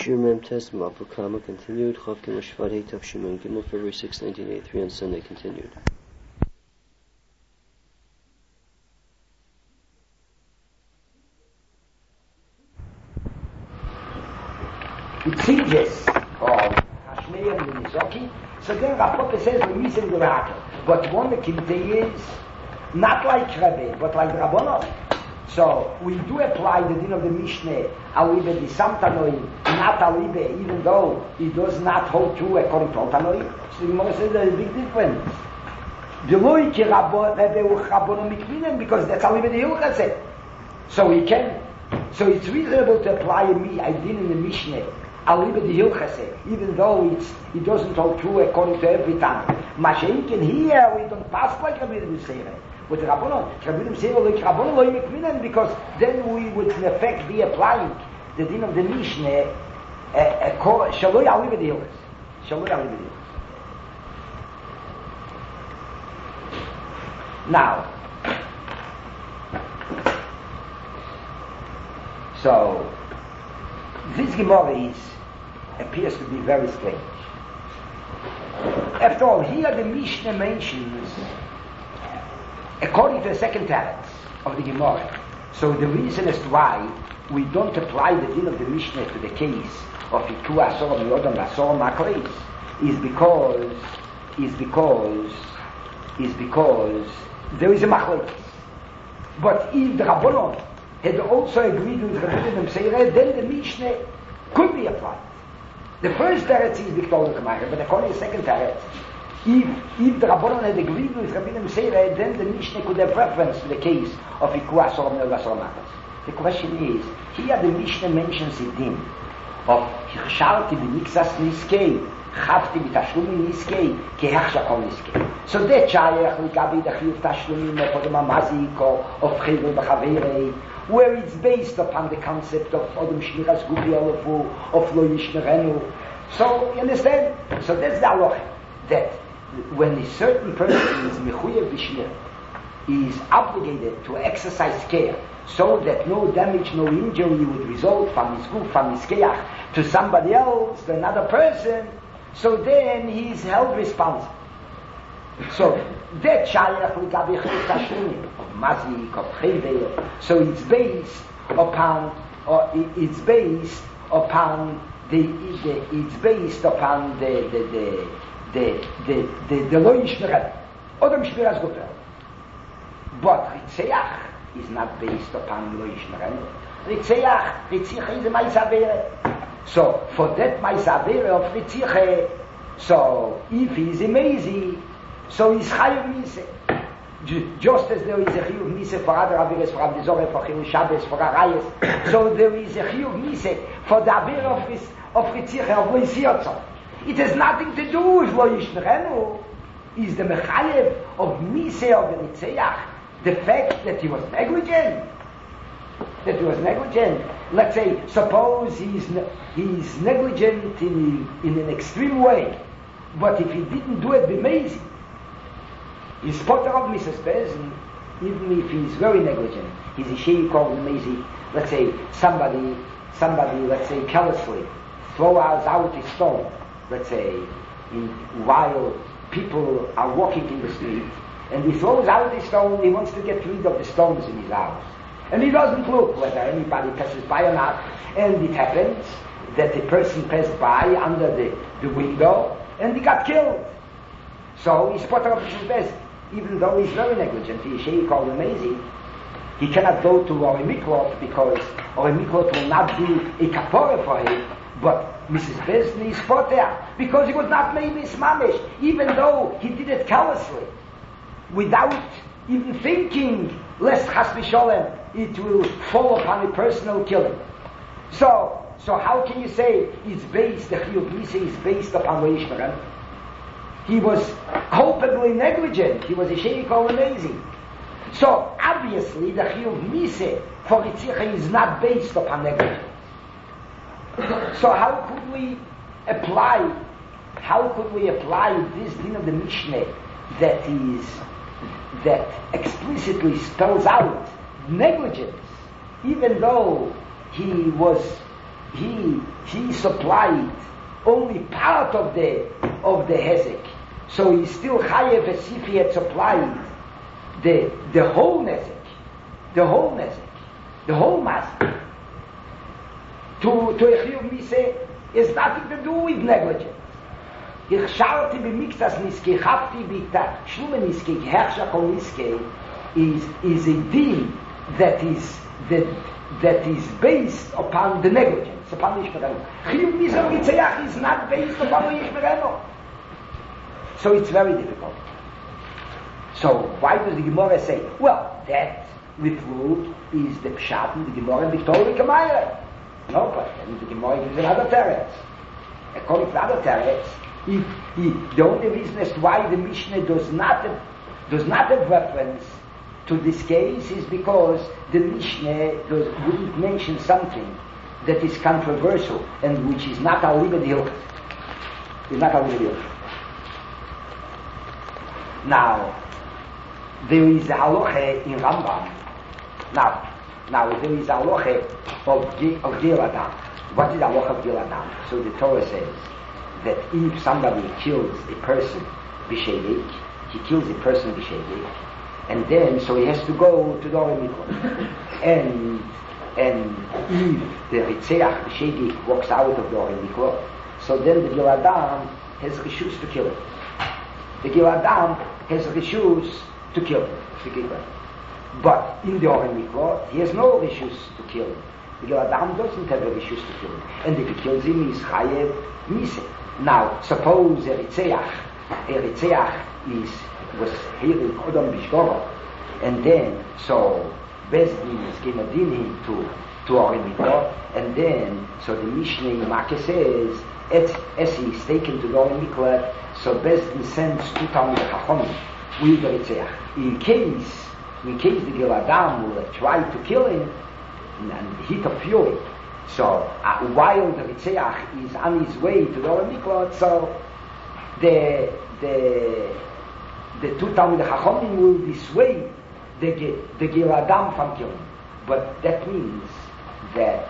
Shir Test Mapu Kama continued. Chavkin Rashvad Heitav Shimon Gimel, February 6, 1983, on Sunday continued. It changes of Hashmeya and Nizoki. So then Rav says we're using the Rakel. But one the Kimte is not like Rebbe, but like Rabbanah. So we do apply the din of the Mishneh, Alibe di Samtanoi, not Alibe, even though it does not hold true according to Altanoi. So the Gemara says there's a big difference. The Loike Rebbe Rabbanah Mikvinen, because that's Alibe the Hilchah said. So we can. So it's reasonable to apply a din in the Mishneh, Alibe the Hilchah said, even though it doesn't hold true according to every time. Masha'inkin here, we don't pass like Rabbi Yisrael. But the Rabbanon say, well, Rabbanon lo yimikminen, because then we would in effect be applying the din of the Mishneh, Shaloi Alibe the Hilchah. Shaloi Alibe the Hilchah. Now, so this Gemara appears to be very strange. After all, here the Mishnah mentions, according to the second teretz of the Gemara, so the reason as to why we don't apply the din of the Mishnah to the case of Iku Asor Miyodam Asor Makreis is because there is a machlokes. But if the Rabbanon had also agreed with Rabbanim Seireh, then the Mishnah could be applied. The first teretz is Victoria Kamacher, but according to the second teretz, if the Rabbanon had agreed with Rabbanim Seireh, then the Mishnah could have reference to the case of Iku Asor Miyodam. The question is, here the Mishnah mentions the din of Hirshalti b'Niksas Niskei, Chavti b'Tashlumi Niskei, Kehachsha Kol Niskei. So that Shayach Likabi the Chiyuv Tashlumim for the Mamazik of Chayvel b'Chaverei, where it's based upon the concept of Odom Shmiras Gupi Olafu, of Lo Yishmerenu. So, you understand? So that's the halacha, that when a certain person is Mechuyev B'Shmir, he is obligated to exercise care, so that no damage, no injury would result from his guf, from his keach, to somebody else, to another person, so then he is held responsible. So that shayach l'gabi chayv tashlumin of mazik, of chayvel, so it's based upon the lo yishmeret, odem shmiras gufel. But ritzeach is not based upon lo yishmeret. Ritzeach is a ma'aseh. So for that ma'aseh of ritzeach, so if he is amazing, so he's chayav miseh. Just as there is a chiyuv miseh for other aviras, for Avdei Zorah, for Chilul Shabbos, for Arayos, so there is a chiyuv miseh for the avir of ritziach of lo yisiyotzo. It has nothing to do with lo yishmerenu. Is the mechayev of miseh of the ritzeach the fact that he was negligent? Let's say, suppose he's negligent in an extreme way, but if he didn't do it b'meizi, he's potter of Mrs. Bezin, even if he's very negligent, he's a shei called b'meizi. Let's say somebody, let's say carelessly throws out a stone, let's say, while people are walking in the street, and he throws out the stone, he wants to get rid of the stones in his house. And he doesn't look whether anybody passes by or not, and it happens that the person passed by under the window, and he got killed. So he's potter of his best, even though he's very negligent. He is called amazing. He cannot go to Ori Miklot, because Ori Miklot will not be a kapora for him, but Mrs. Besni is potter, because he was not made mismamish, even though he did it carelessly, without even thinking, lest chas v'sholem, it will fall upon a personal killing. So how can you say it's based, the chiyuv miseh is based upon lo yishmeren? He was culpably negligent. He was a shei kol amazing. So obviously the chiyuv miseh for ritzicha is not based upon negligence. So how could we apply this din of the Mishnah that explicitly spells out negligence, even though he was he supplied only part of the hezek, so he's still chayev as if he had supplied the whole nezek, the whole mass. To a chiyuv misa is nothing to do with negligence. Ich schaute b'miktas niske, chafti b'ita shlume niske, herrscha kol niske, is a deed that is based upon the negligence, upon the ishmereno. Chiyuv misa ritzeach is not based upon the ishmereno. So it's very difficult. So why does the Gemara say, well, that Litlu is the pshat in the Gemara and the Torah Kamayra? No, but then the Gemara gives another teretz. According to other teretz, the only reason as to why the Mishnah does not have reference to this case is because the Mishnah wouldn't mention something that is controversial and which is not a libed hilchos. Is not a libed hilchos. Now, there is a halacha in Rambam. Now there is a halacha of Gil Adam. What is the halacha of Gil Adam? So the Torah says that if somebody kills a person b'sheidik, he kills a person b'sheidik, and then so he has to go to the Orei Mikvah. and if the Ritzeach b'sheidik walks out of the Orei Mikvah, so then the Gil Adam has reshus to kill him. The Gil Adam has reshus to kill him. But in the Orei Mikvah, he has no reshus to kill him. The Gil Adam doesn't have a reshus to kill him. And if he kills him, he's chayev miseh. Now, suppose a Ritzeach was here in Kodom Bishgoro, and then, so, Bezdin is given him to Orei Mikvah, and then, so the Mishnah in Makkah says, as he is taken to the Orei Mikvah, so Bezdin sends two Talmid Chachomim with the Ritzeach. In case the Gil Adam will try to kill him, and heat of fury, so while the Ritzeach is on his way to the Orei Mikvah, so the two Talmid Chachomim will dissuade the Gil Adam from killing. But that means that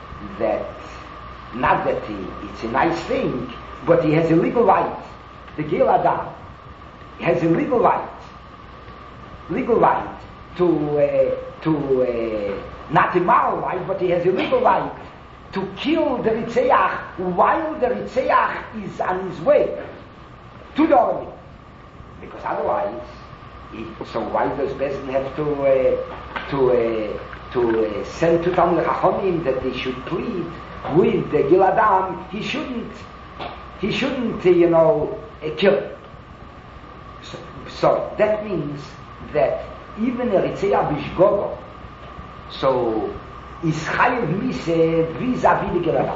not that it's a nice thing, but he has a legal right. The Gil Adam has a legal right to not a moral right, but he has a legal right to kill the Ritzeach while the Ritzeach is on his way to the Orei Mikvah. Because otherwise, so why does Bezdin have to send to Talmid Chachomim that they should plead with the Gil Adam? He shouldn't kill him. So that means that even a Ritzeach Bishgogo, so is chayev miseh vis-a-vis the Gil Adam.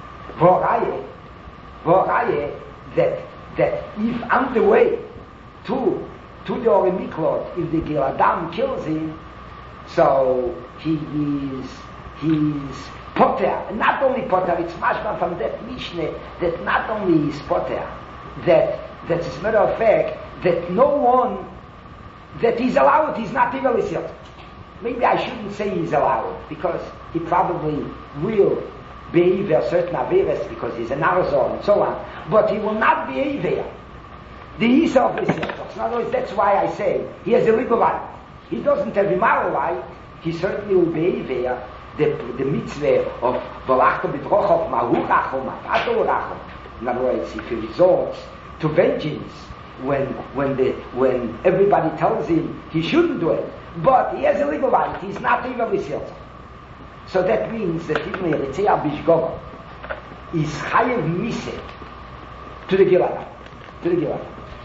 V'oraye that if on the way to the Orei Mikvah, if the Gil Adam kills him, so he's poter. Not only poter, it's mashma from that Mishnah that not only is poter, that's as a matter of fact that no one that he's allowed, he's not even listening. Maybe I shouldn't say he's allowed, because he probably will behave a certain averes because he's an arzor and so on, but he will not behave there. The Isa of Lisyachos. In other words, that's why I say he has a legal right. He doesn't have a moral right. He certainly will behave there. The mitzvah of Volachto B'Drochov Mahu Rachom Matato Rachom. In other words, if he resorts to vengeance when everybody tells him he shouldn't do it, but he has a legal right. He's not even Lisyachos. So that means that even a Ritzeach Bishgogo is chayev miseh to the Gil Adam.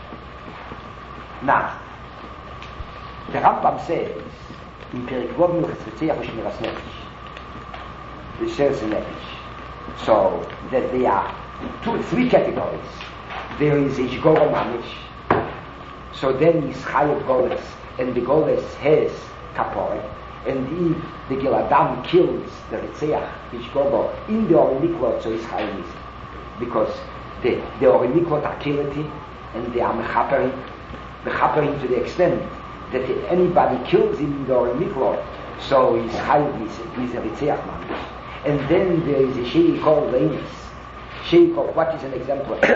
Now, the Rambam says in Perek Vov Milchas Ritzeach U'Shmiras Nefesh, the Sheres Nefesh, so that there are three categories. There is Ish Goro Mamish, so then is chayev Goles, and the Goles has Kaporet. And if the Gil Adam kills the Ritzeach Bishgogo in the Orei Mikvah, so it's chayev miseh, because the Orei Mikvah are killing him, and they are mechaperim to the extent that anybody kills him in the Orei Mikvah, so he's chayev miseh, he's a Ritzeach mamish. And then there is a Shei called Leinis. Shei called, what is an example of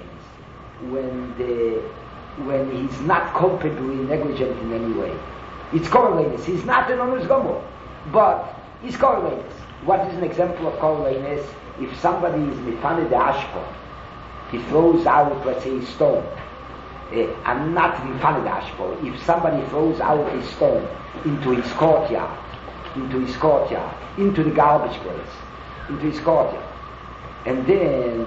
Leinis? When he's not culpably negligent in any way. It's Korlenis. He's not an honest gomor, but he's Korlenis. What is an example of Korlenis? If somebody is mifane de ashpo, he throws out, let's say, a stone. I'm not mifane de ashpo. If somebody throws out a stone into his courtyard, into the garbage place, into his courtyard, and then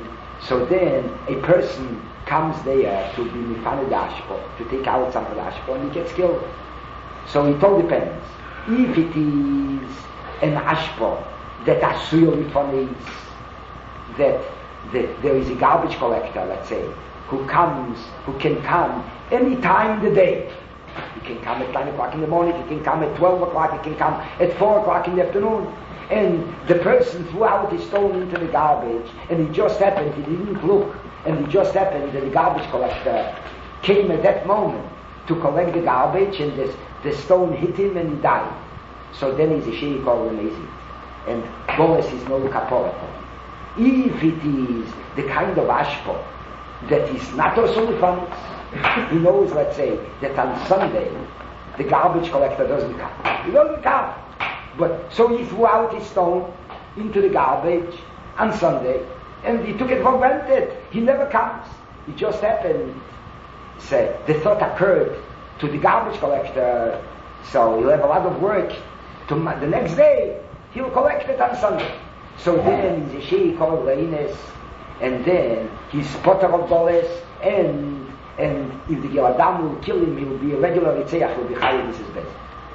a person comes there to be mifane de ashpo, to take out some of the ashpo, and he gets killed. So it all depends. If it is an ashpo that asuyah lifanis, that there is a garbage collector, let's say, who can come any time of the day. He can come at 9 o'clock in the morning, he can come at 12 o'clock, he can come at 4 o'clock in the afternoon. And the person threw out his stone into the garbage, and it just happened, he didn't look, and it just happened that the garbage collector came at that moment to collect the garbage, and the stone hit him and he died. So then he's a Shei called Amazing. And Goles is no kapora for him. If it is the kind of ashpo that is not also funds, he knows, let's say, that on Sunday the garbage collector doesn't come. He doesn't come. But so he threw out his stone into the garbage on Sunday, and he took it for granted. He never comes. It just happened. Say, the thought occurred to the garbage collector, so he'll have a lot of work. The next day, he'll collect it on Sunday. So then he's a Shei called Leines, and then he's potter of Goles, and if the Giladam will kill him, he will be a regular Ritzeach, will be Chayev, this is best.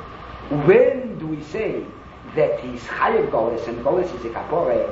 When do we say that he's Chayev Goles, and Goles is a Kapore,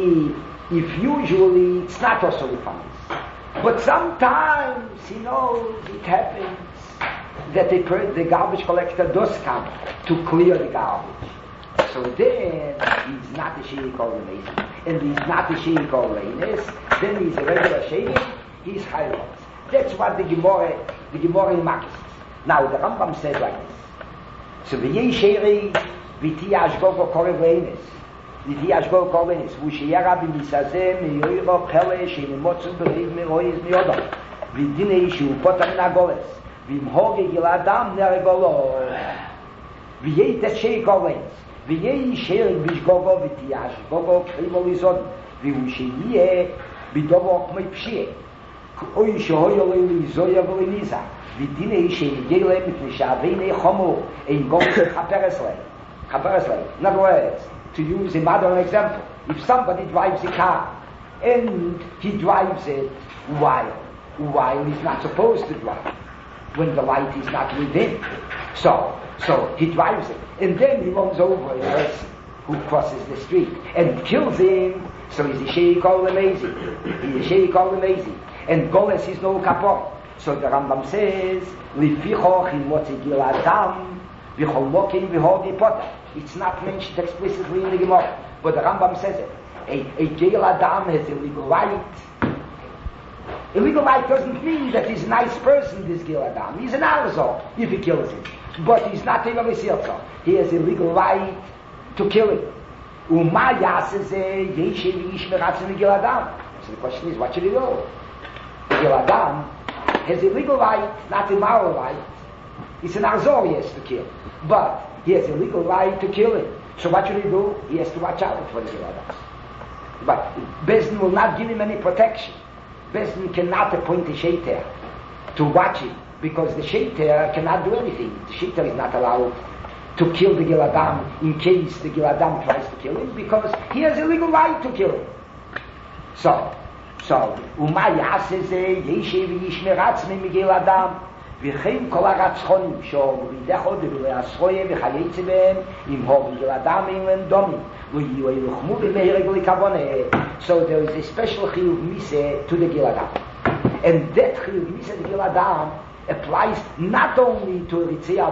if usually it's not also funds. But sometimes, he knows, it happens that the garbage collector does come to clear the garbage. So then, he's not a Shei called Amazing. And he's not a Shei called Leines, then he's a regular Shei, he's Chayev. That's what the Gemara in Makis. Now, the Rambam said like this. So, v'yei sheiri, v'ti ashgogo korev Leines. v'ti ashgogo korev Leines. V'sheyeh rabbi misazeh, me'yoiro pele, she'nemotzu b'reiv me'roiz me'odom. V'dinei shu potam nagoles. V'imhoge giladam neregolo. V'yei teshei korev Leines. V'yei sheiri v'shgogo, v'ti ashgogo krivo lizod. V'sheyeh b'dovo k'mei pshiyeh. Oy shoyo le zoya voliniza vidine shegele mit shavine khomo in gom khaperesle. In other words, to use a modern example, if somebody drives a car and he drives it while he's not supposed to drive, when the light is not within, so he drives it, and then he runs over a person who crosses the street and kills him. So he's a Shei called Amazing. And Goles is no kapor. So the Rambam says, Lifichoch in motzi giladam, v'chol mokin v'hogi potter. It's not mentioned explicitly in the Gemara, but the Rambam says it. A giladam has a legal right. A legal right doesn't mean that he's a nice person, this giladam. He's an arzor if he kills him. But he's not a Yavasirzo. He has a legal right to kill him. Uma yaseze yeshe v'yishmeratzim giladam. So the question is, what should he do? Giladam has a legal right, not a moral right. It's an arzor he has to kill. But he has a legal right to kill him. So what should he do? He has to watch out for the Giladam. But Bezdin will not give him any protection. Bezdin cannot appoint a Sheiter to watch him, because the Sheiter cannot do anything. The Sheiter is not allowed to kill the Giladam in case the Giladam tries to kill him, because he has a legal right to kill him. So, ומה יעשה זה ישב וישמר עצמי מגיל אדם וכן כל הרצחונים שעוברידך עוד ולעשרויה וחייצי בהם אם הוב מגיל אדם אין להם דומים ויהיו ילחמו במהרג לכוונה. So there is a special chiyuv miseh to the Gil Adam, and that chiyuv miseh to the Gil Adam applies not only to Ritzeach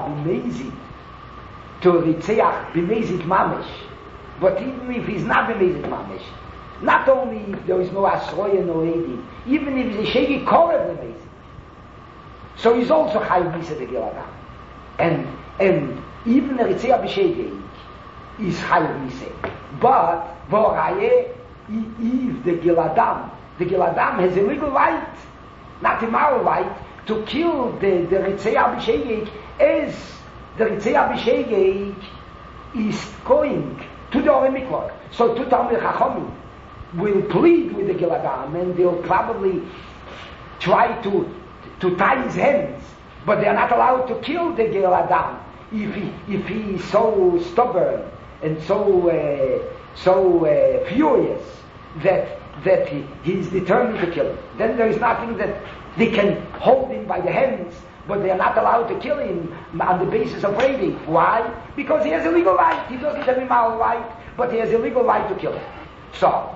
b'mezid mamish, but even if he's not b'mezid mamish. Not only if there is no Asroya, no Edim, even if he's a Shegi Korev Lemezid. So he's also Chayiv Miseh the Gil Adam. And even a Ritzeach b'Shegi, is Chayav Miseh. But, Voraye, if the Giladam has a legal right, not a moral right, to kill the Ritzei Abishegeg, as the Ritzei Abishegeg is going to the Orei Miklot. So two Talmid Chachamim will plead with the Giladam, and they'll probably try to tie his hands, but they are not allowed to kill the Giladam if he is so stubborn and so furious that he is determined to kill him. Then there is nothing that they can hold him by the hands, but they are not allowed to kill him on the basis of raiding. Why? Because he has a legal right. He doesn't have a moral right, but he has a legal right to kill him. So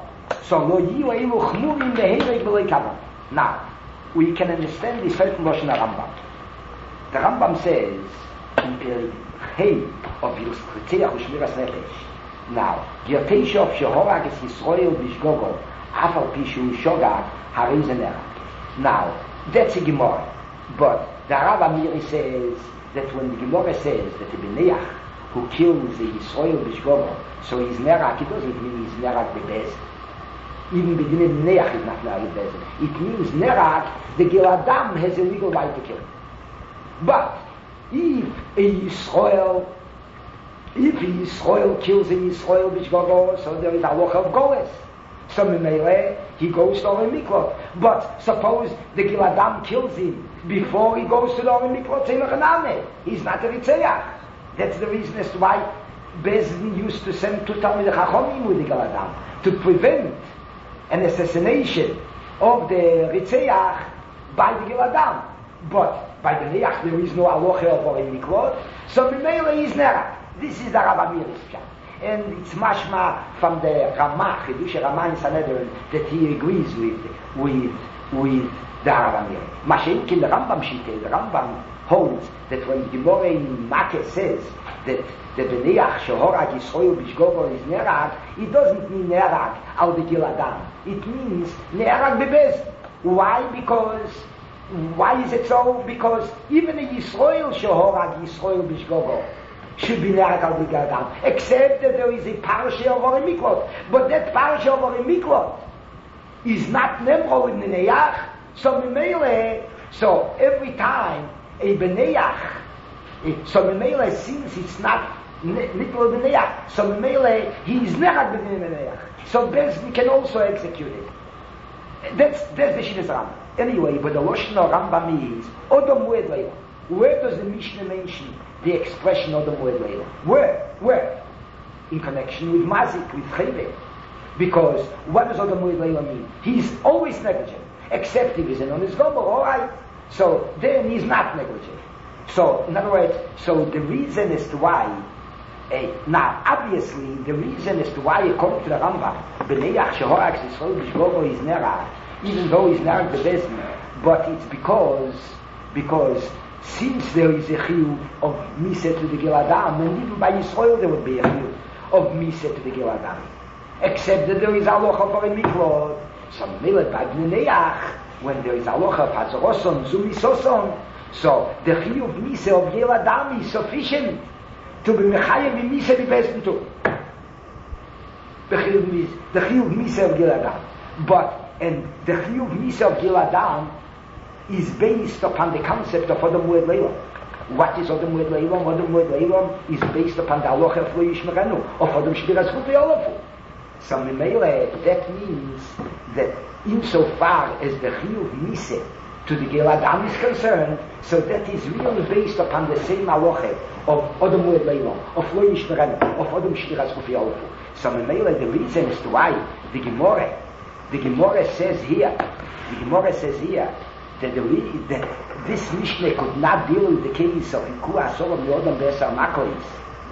now we can understand the certain Lashon Rambam. The Rambam says in the Hey of Yitzchak Ushmiras Nefesh. Now, Yotei of Shehorag is Yisrael Bishgogo, Afal Pishu Shogag Harizener. Now, that's a Gemara. But the Rav Amiri says that when the Gemara says that the Beneach who kills the Yisrael Bishgogo, so he's Nerak, it doesn't mean he's Nerak Bebez. Even beginning Neach is not Nerak Bebez. It means Nerak, the Giladam has a legal right to kill him. But if a Yisrael kills a Yisrael Bishgogo, so there is a loch of Goles. So Mimele, he goes to Orei Miklot. But suppose the Giladam kills him before he goes to the Orei Miklot, he's not a Ritzeach. That's the reason as to why Bezdin used to send two Talmid Chachamim with the Giladam, to prevent an assassination of the Ritzeach by the Giladam. But by the Neach there is no aloche of Orei Miklot, so Mimele is Nerak. This is the Rav Amiri's pshat. And it's mashma from the Ramah, Chidush Ramah in Sanhedrin, that he agrees with the Rav Amiri. Mashenkin, the Rambam Shite, the Rambam holds that when Gemara in Makkah says that the Beneach Shehorag Yisrael Bishgogo is Nerak, it doesn't mean Nerak al the Giladam. It means Nerak Bebez. Why? Why is it so? Because even a Yisrael Shehorag Yisrael Bishgogo should be Nerak al Giladam, except that there is a parasha of Orei Miklot. But that parasha of Orei Miklot is not Nemro in the Neach, so every time a Beneach, so Mimele, since it's not Nikol Beneach, so Mimele, he is Nerak Beneach. So Bezdin can also execute it. That's the Shinas Rambam. Anyway, but the Lashon Rambam is Odom Moed Leila. Where does the Mishnah mention the expression Odom Moed Leila? Where? In connection with Mazik, with Chayveh. Because what does Odom Moed Leila mean? He's always negligent, except if he's on his gobel, alright. So then he's not negligent. So, in other words, so the reason as to why, now obviously the reason as to why according to the Rambam, Beneach Shehorag Yisrael Bishgogo is Nerak, even though he's Nerak the Bezdin, but it's because since there is a chiyuv of Miseh to the Giladam, and even by Yisrael there would be a chiyuv of Miseh to the Giladam, except that there is alocha for a miklot. So Milet by Beneach, when there is alocha of Hazaroson, Zumisoson, so the chiyuv Miseh of Giladam is sufficient to be mechayim in Miseh the Bezdin too. The chiyuv Miseh of Giladam, and the chiyuv Miseh of Giladam is based upon the concept of Odom Moed Leila. What is Odom Moed Leila? Odom Moed Leila is based upon the halacha of Lo Yishmerenu, of Odom Shbiras Chutei Olafu. So Mimele, that means that insofar as the chiyuv Miseh to the Giladam is concerned, so that is really based upon the same halacha of Odom Moed Leila, of Lo Yishmerenu, of Odom Shbiras Chutei Olafu. So Mimele, the reason as to why the Gemara says here that this Mishnah could not deal with the case of Iku Asor of Yodam Be'esar Makois.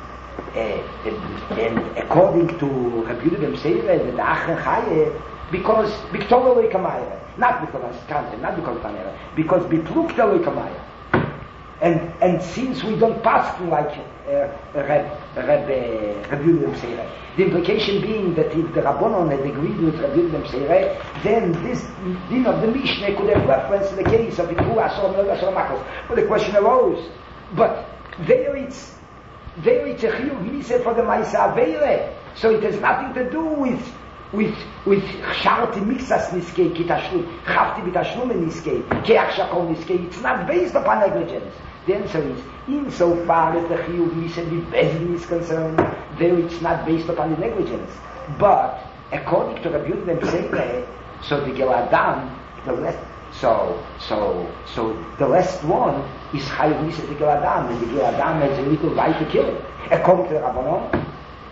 And according to Rabbi Yehuda ben Seira, the Achre Chaye, because Victoria Loikamaya, not because Kante, not because Tanera, because Bitlukta Loikamaya. And since we don't pass like Rabbi Yehuda ben Seira, the implication being that if the Rabbanon had agreed with Rabbi Yehuda ben Seira, then this din of the Mishnah could have reference to the case of Iku Asor Makos. But the question arose, but there there it's a chiyuv misa for the Maisa Aveire. So it has nothing to do with sharti mixas niskei ki tashlum, chafti b'tashlum niskei, ki achshakol niskei. It's not based upon negligence. The answer is, insofar as the chiyuv misa b'bezin is concerned, there it's not based upon the negligence. But according to Rabbi Yehuda Sefer, so the Geladam, the last, so the last one is chiyuv misa the Geladam, and the Geladam has a legal right to kill him. According to the Rabbanon,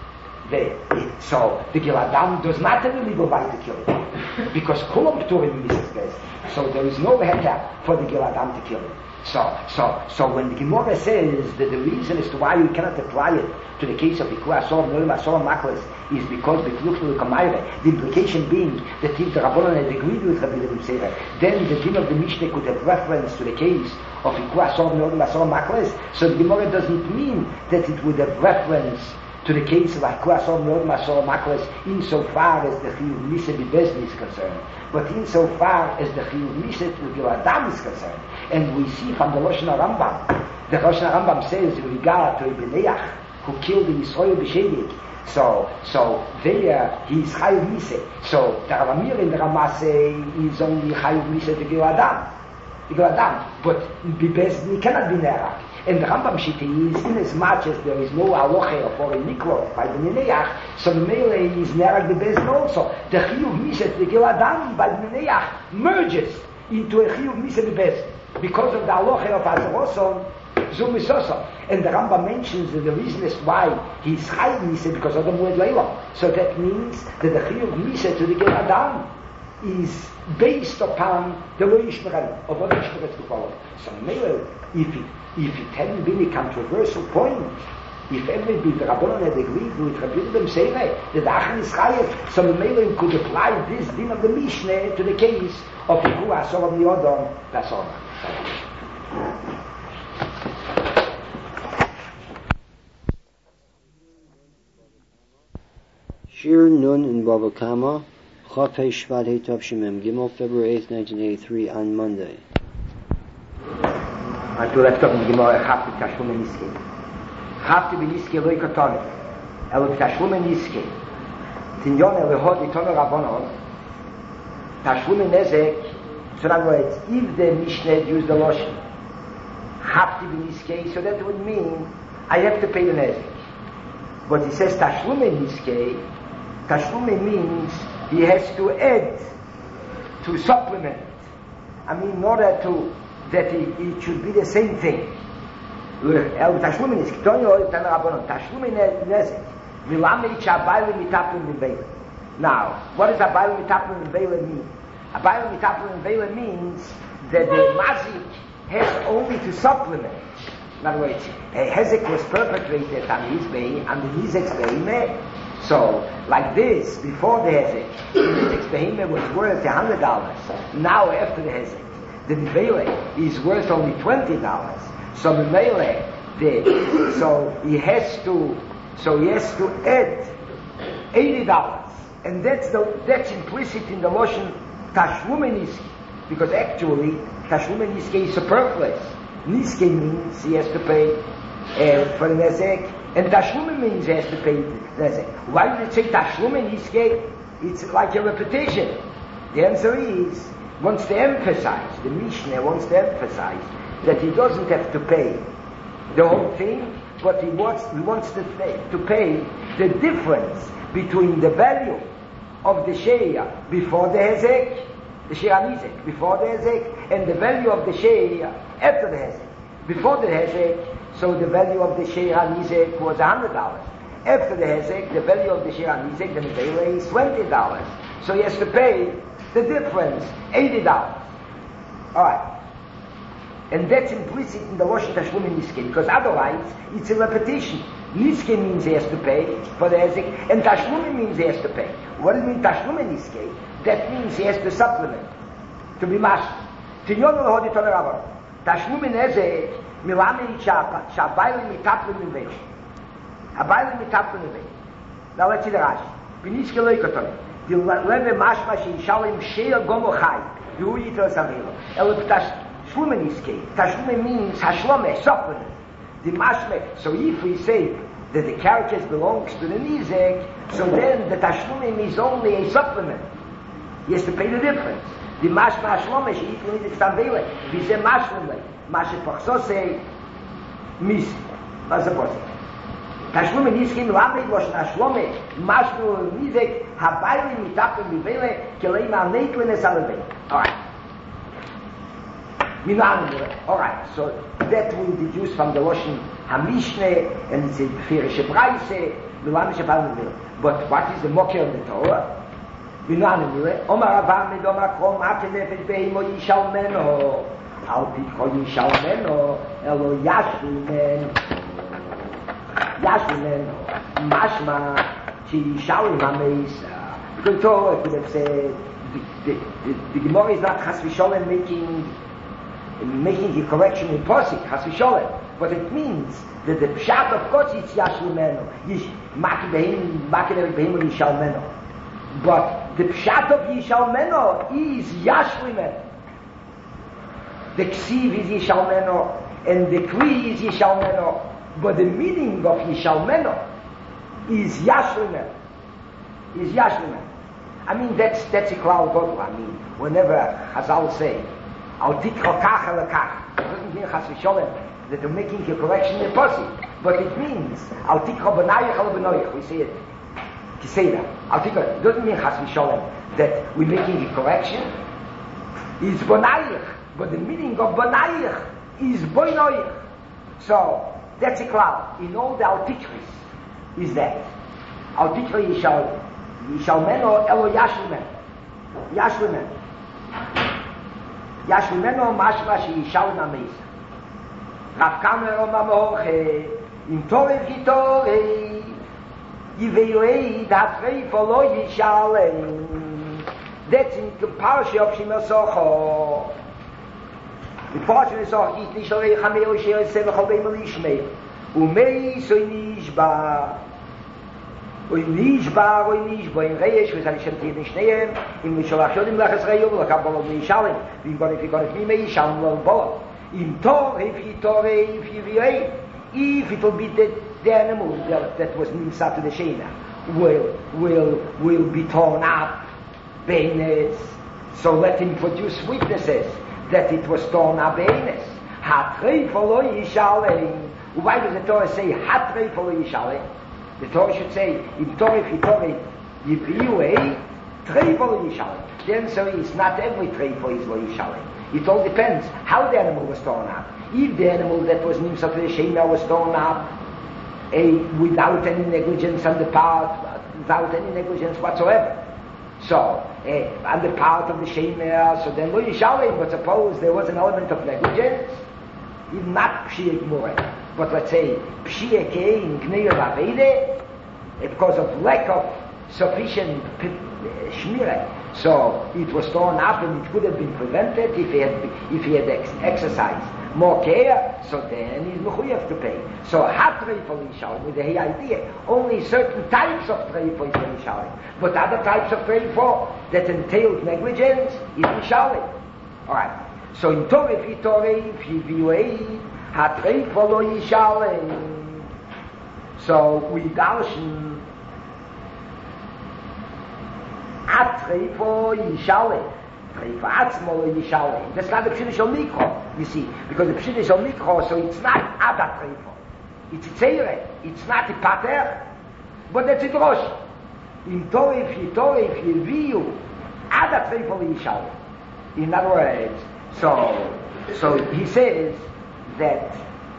so the Giladam does not have a legal right to kill him because Kulam Pturim misses best. So there is no heter for the Giladam to kill him. So when the Gemara says that the reason as to why you cannot apply it to the case of Ikua Asor, Norim Asor, Makles is because the implication being that if the Rabbanon had agreed with Rabbi Yehuda Sefer, then the din of the Mishnah could have reference to the case of Ikua Asor, Norim Asor, Makles. So the Gemara doesn't mean that it would have reference to the case of Akwasom Yod Masor Makles insofar as the Chiyuv Misa B'Bezdin is concerned, but insofar as the Chiyuv Misa to Giladam is concerned. And we see from the Lashon Rambam, the Lashon Rambam says in regard to Ibneach, who killed in Yisrael B'Shedig, so there he is Chiyuv Misa. So the Ramir in the Ramah say is only Chiyuv Misa to Giladam, but B'Bezdin cannot be Nerach. And the Rambam Shita is, in as much as there is no halacha for a mikro by the Mineach, so the Mele is Nerag the Bezin also. The Chiyuv Misa, the Giladam by the Mineach merges into a Chiyuv Misa the Bezin because of the halacha of Azaroson, Zumisoso. And the Rambam mentions that the reason is why he's Chiyuv Misa because of the Muad Leilam. So that means that the Chiyuv Misa to the Giladam is based upon the Loish Meran, of what Loish Meran to follow. So Mele, if it hadn't been a controversial point, if everybody, the Rabbanon had agreed with Rabbi Yehuda Sefer that the Achan is Chayev, so Meilim could apply this din of the Mishnah to the case of the Kua Asor of the Odom, that's all. Shir Nun in Bava Kama, Chafei Shvat Hei Tov Shemem Gimel, February 8th, 1983, on Monday. I do left up in the Gemara, Chafti Tashlume Niske. Chafti B'Niske Loi Kotone. Elo Tashlume Niske. Tinyon Elehod Itono Rabbanon. Tashlume Nezek. So in other words, if the Mishnah had used the Loshen, Chafti B'Niske, so that would mean I have to pay the Nezek. But he says Tashlume Niske. Tashlume means he has to add, to supplement. I mean, in order to that it should be the same thing. Tashlumin is Ktonyo Tan Rabbanon. Tashlumin Nezek. Milamei Chabayli Mitaplim Mibeila. Now, what does Abayli Mitaplim Mibeila mean? Abayli Mitaplim Mibeila means that the Mazik has only to supplement. In other words, Hezek was perpetrated on his bay, on the Nizek's Behemeh. So, like this, before the Hezek, the Nizek's Behemeh was worth $100. Now, after the Hezek, the Mele is worth only $20. So the Mele, so he has to add $80, and that's implicit in the Loshen Tashlume Niske, because actually Tashlume Niske is superfluous. Niske means he has to pay for the Nezek, and Tashlume means he has to pay the Nezek. Why did it say Tashlume Niske? It's like a repetition. The answer is, wants to emphasize, the Mishnah wants to emphasize that he doesn't have to pay the whole thing, but he wants to pay the difference between the value of the Sheia before the Hezek, the Sheia Nizek, before the Hezek, and the value of the Sheia after the Hezek. Before the Hezek, so the value of the Sheia Nizek was $100. After the Hezek, the value of the Sheia Nizek, the Mevela, is $20. So he has to pay the difference, $80. Alright. And that's implicit in the Loshen Tashlume Niske, because otherwise it's a repetition. Niske means he has to pay for the Hezek, and Tashlume means he has to pay. What does it mean Tashlume Niske? That means he has to supplement, to be master. Tinyon Lehod Itono Rabbanon. Tashlume Nezek, Milamei Chabayli Mitaplim Mibeila. Abayli Mitaplim Mibeila. Now let's see the Rashi. B'Niske Loi Kotone. The Leve Mashma Sheishalim Sheia Gomo Chai. Yu Yitro Samilo. Tashlume Niske. Tashlume means Hashlome, supplement. The mashme. So if we say that the carriage belongs to the nizek, so then the tashlumim is only a supplement. He has to pay the difference. The mashme ashlome, she eat nizek stambele. If he say mashme, mashme pachsose, mis. What's the point? Tashlumim nizkim lamid was ashlome, mashme nizek habayli mitapim mivele kelei ma neitlenes alevei. All right. All right, so that we deduce from the Loshen Hamishne and it's a Ferische Preise, but what is the Mocker of the Torah? Omar Abamid, Omar Krom, Atenefet Beimo Yishalmeno, Alpiko Yishalmeno, Elo Yashlumen, Mashma, Chi Yishalim HaMeisa. The Torah could have said, the Gemara is not Chas V'Sholem making a correction in Posik, Chas V'Sholem, but it means that the Pshat of course is Yashlumeno, Maki Behemo Yishalmeno, but the Pshat of Yishalmeno is Yashlumeno. The Ksiv is Yishalmeno, and the Kli is Yishalmeno, but the meaning of Yishalmeno is Yashlumeno. I mean, that's a cloud God. I mean, whenever Chazal say, Al tikro kach el kach. It doesn't mean Chas V'Sholem that they're making a correction in Posi, but it means Al tikro b'nayich el b'noyich. We say it. To say that Al tikro, it doesn't mean Chas V'Sholem that we're making a correction. It's b'nayich, but the meaning of b'nayich is b'noyich. So that's a cloud. In all the Al tikris is that Al tikro Yishalmeno elo Yashlumen. Yashlimeno mashma sheyishalem HaMeisa. Rav Kamer Omar Moche im Torah V'Torah Yiveyoei Datrei Folo Yishalem. That's in the Parsha of Shemar Socho. The Parsha of Socho is Nishalei Chamei Osher Sevach Beimel Ishmei Umei Soy Nishba Nishba in Reish, we say Shem Tiv Nishneim, in Mishalach Shodim Lachas Reyu, Lakabolo Mishalim, we've got if you got it, Mishalim Lo Bola. In Torah, if it will be the animal that was Nimsa to the Shena, will be torn up, Beines, so let him produce witnesses that it was torn up, Beines. Hatrei Folo Yishalem. Why does the Torah say Hatrei Folo Yishalem? The Torah should say, in Torah, Yiviyu Treifol Yishalem. Then so it's not every treifol is lo Yishalem. It all depends how the animal was torn up. If the animal that was Nimsa to the Shema was torn up without any negligence on the part, without any negligence whatsoever. So, on the part of the Shema, so then lo Yishalem, but suppose there was an element of negligence, even not Pshiyek Mureh. But let's say Pshiyeke in Knei Ravede, because of lack of sufficient shmira, so it was torn up and it could have been prevented if he had exercised more care. So then he's mechuyev to pay. So hatrei for Yishalem with the idea only certain types of trei for Yishalem, but other types of trei for that entailed negligence is Yishalem. All right. So in Torah, if you view Hatrei Folo Yishalem. So we darshan Hatrei Folo Yishalem. Trei for Atzmo Yishalem. That's not the Pshitish Ol Mikro, you see, because the Pshitish Ol Mikro, so it's not Adat Trei for. It's a Tzeire. It's not a Pater, but that's a Drosh. In Torah, if you view Adat Trei Folo Yishalem. In other words, so he says that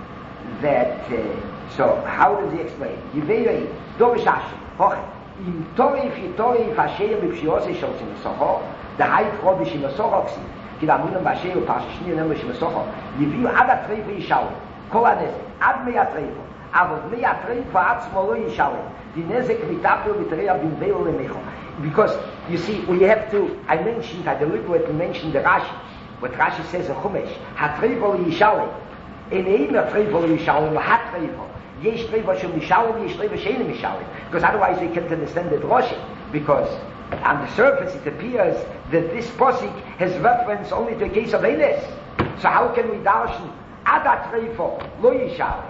so how does he explain? Yivei Dorishash Hoch im Torah if Hashem b'Pshiose shel Shemasocho the Hayt Chod b'Shemasocho Ksi ki Amunam Hashem Parshashni Nem b'Shemasocho Yiviu Ad Atreifu Yishalem Kol HaNezek Ad Mei Atreifu Avod Mei Atreifu Atzmo Lo Yishalem the Nezek Mitapel B'Terei Bin Veil Lemecho. Because you see I deliberately mentioned the Rashi, what Rashi says in Chumash Hatreifu Yishalem in einer Treifel Yishalem, hat Treifel. Yesh Treifel shel Mishalem, yesh Treifel she'ein Mishalem. Because otherwise we can't understand the Roshi. Because on the surface it appears that this posik has reference only to a case of Eines. So how can we darshan Adat Treifel lo Yishalem?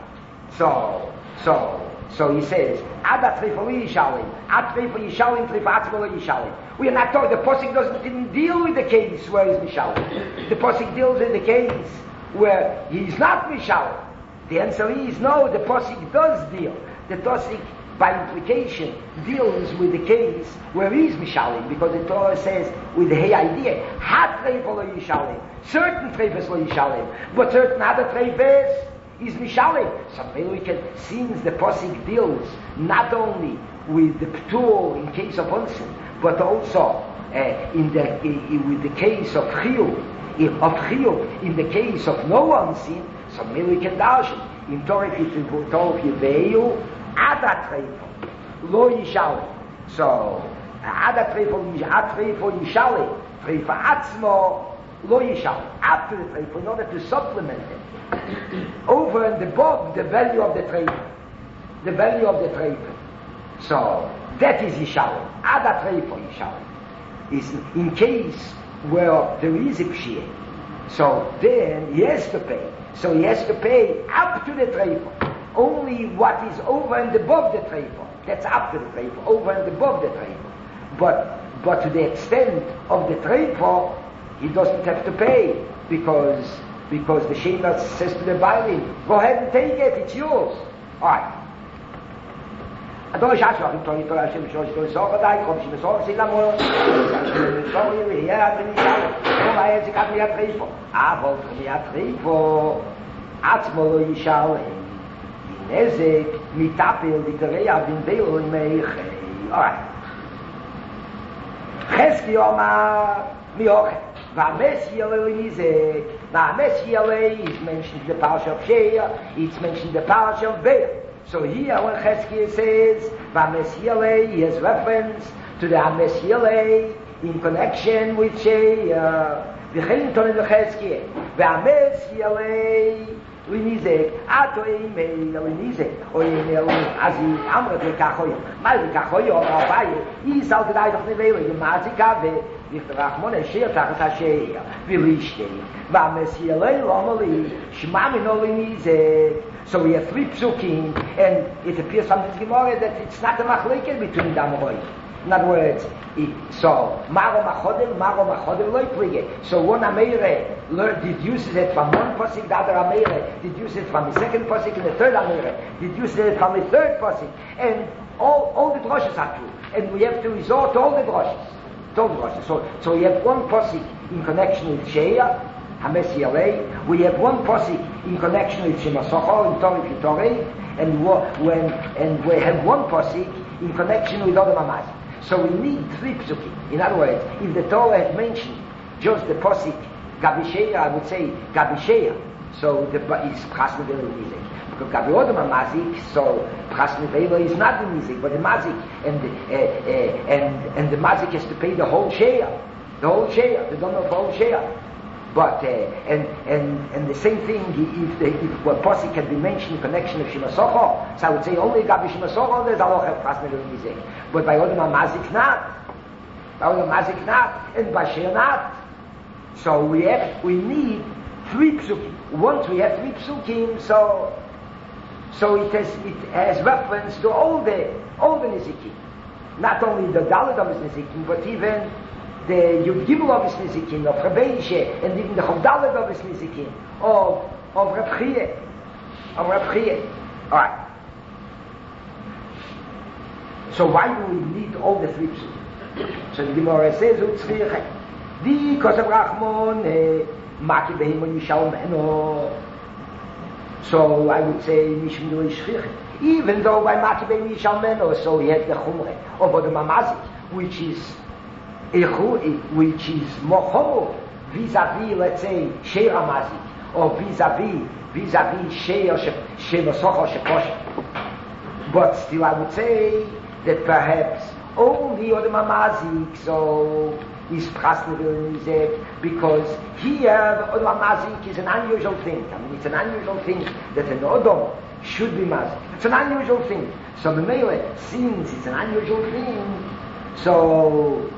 So he says, Ada Treifo Yishalim, Ad Treifo Yishalim, Treifo Atzmo Yishalim. We are not talking, the Pasuk didn't deal with the case where he's Mishalim. The Pasuk deals in the case where he's not Mishalim. The answer is no, the Pasuk does deal. The Pasuk, by implication, deals with the case where he's Mishalim, because the Torah says, with the hey idea, Had Treifo Yishalim, certain Treifos Yishalim, but certain other Treifos is Mishalim. So maybe we can, since the Pasuk deals not only with the Ptur in case of Onsen, but also with the case of Chiyuv, in the case of no Onsen, so maybe we can dash it. In Torah Yiveu, Ada Treifo, Lo Yishalim. So, Ada Treifo Yishalim, Treifo Atzmo, Lo Yishalim. After the Treifo, in order to supplement it, over and above the value of the treifo. The value of the treifo. So, that is Yishalim. Ada Treifo Yishalim. Is in case where there is a pshia. So, then he has to pay. So he has to pay up to the treifo. Only what is over and above the treifo. That's up to the treifo. Over and above the treifo. But to the extent of the treifo, he doesn't have to pay. Because the Shema says to the Bailim, go ahead and take it, it's yours. Alright. Chesky Omar Mioche. Va'mes is mentioned in the Parsha of Sheia, it's mentioned in the Parsha of Be'er. So here when Chesky says Va'mes he has reference to the Ames Yelei in connection with Sheia. V'chein tonen Chesky Va'mes Yelei Linizek Ato Eimei Linizek Oyeimei Azi Amret Lekachoy Mal Lekachoy Abaye Isal Gedai Doch Nevele Yemazikabe Ich Rachmon Esher Tachat Hasher Vilishte Va'Mesielei Lomali Shmami No Linizek. So we have three psukim, and it appears from the Gemara that it's not a machlekes between them. In other words, so Maro Machodem Loi Plige. So one Ameire deduces it from one pasuk, the other Ameire deduces it from the second pasuk, and the third Ameire deduces it from the third pasuk. And all the droshes are true, and we have to resort to all the droshes. So we have one pasuk in connection with Sheia, Hames Yalei. We have one pasuk in connection with Shema Sochor in Torah Kitorei, and we have one pasuk in connection with other Mamaz. So we need three psukim. In other words, if the Torah had mentioned just the pasuk Gabisheya, I would say Gabisheya. So the is Prasnevela music. Because Gabi Odom Mazik, so Prasnevela is not the music, but the Mazik, and the Mazik has to pay the whole Sheya, the donor of the whole Sheya. But and the same thing if what pasuk can be mentioned in connection with Shema Sochor, so I would say only Gabi Shema Sochor there's aloha Prasnevela music. But by Odom Mazik not. And by Sheya not. So we need three psukim. Once we have three psukim, so it has reference to all the nizikim. Not only the Dalet of his nizikim, but even the Yud Gimel of his nizikim, of Rebbeishe, and even the Chavdalet of his nizikim, of Reb Chiyeh. Alright. So why do we need all the three psukim? So the Gemara says, Di Kosev Rachmon Maki Behemon Yishal Meno. So I would say Mishum Doi Shchich. Even though by Maki Behemon Yishal Meno, so he has the Chumre of the Mamazik, which is Mochomo vis-a-vis, let's say, Sheir Amazik, or vis-a-vis Sheir Shemosocho Sheposha. But still I would say that perhaps only Odom Amazik, so is Prasnevela Nizek, because here the Odom Mazik is an unusual thing. I mean, it's an unusual thing that an Odom should be Mazik. It's an unusual thing. So since it's an unusual thing, so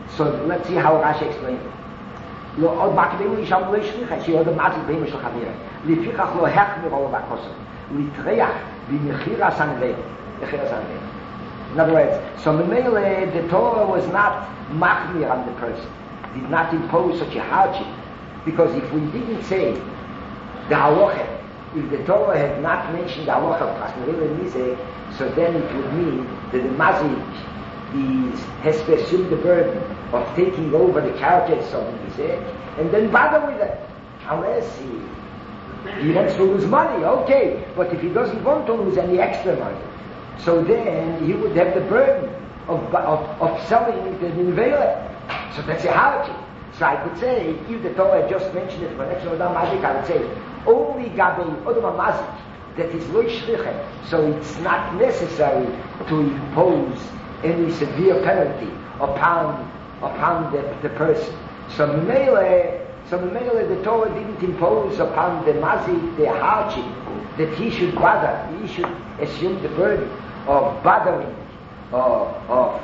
let's see how Rashi explains it. לפיכך לא החמיר עולו בכוסו. לתריח במחירס הנביא. In other words, so Memele, the Torah was not machmir on the person, did not impose such a hardship, because if we didn't say the halacha, if the Torah had not mentioned the halacha of Chasmele Mizeh, so then it would mean that the mazik has to assume the burden of taking over the characters of Mizeh and then bother with it, unless he wants to lose money, okay, but if he doesn't want to lose any extra money, so then he would have the burden of selling the Nivela. So that's a hardship. So I could say, if the Torah just mentioned it for an extra Odam Mazik, I would say, only Gabi Odam Mazik, that is Lo Shriche, so it's not necessary to impose any severe penalty upon the person. So Memele, the Torah didn't impose upon the Mazik the hardship that he should assume the burden of bothering, of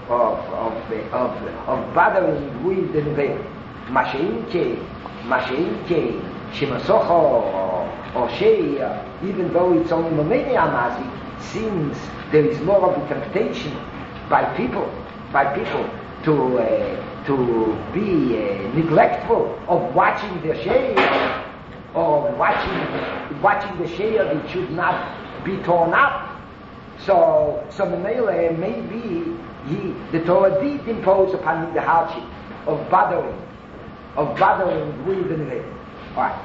bothering with the Neveah. Masha'inke, Shemasocho, or Shei, even though it's only Momeni Amazi, since there is more of a temptation by people to be neglectful of watching the Shei, or watching the Shei that should not be torn up. So Memele, maybe the Torah did impose upon him the hardship of bothering with the Neveah. All right.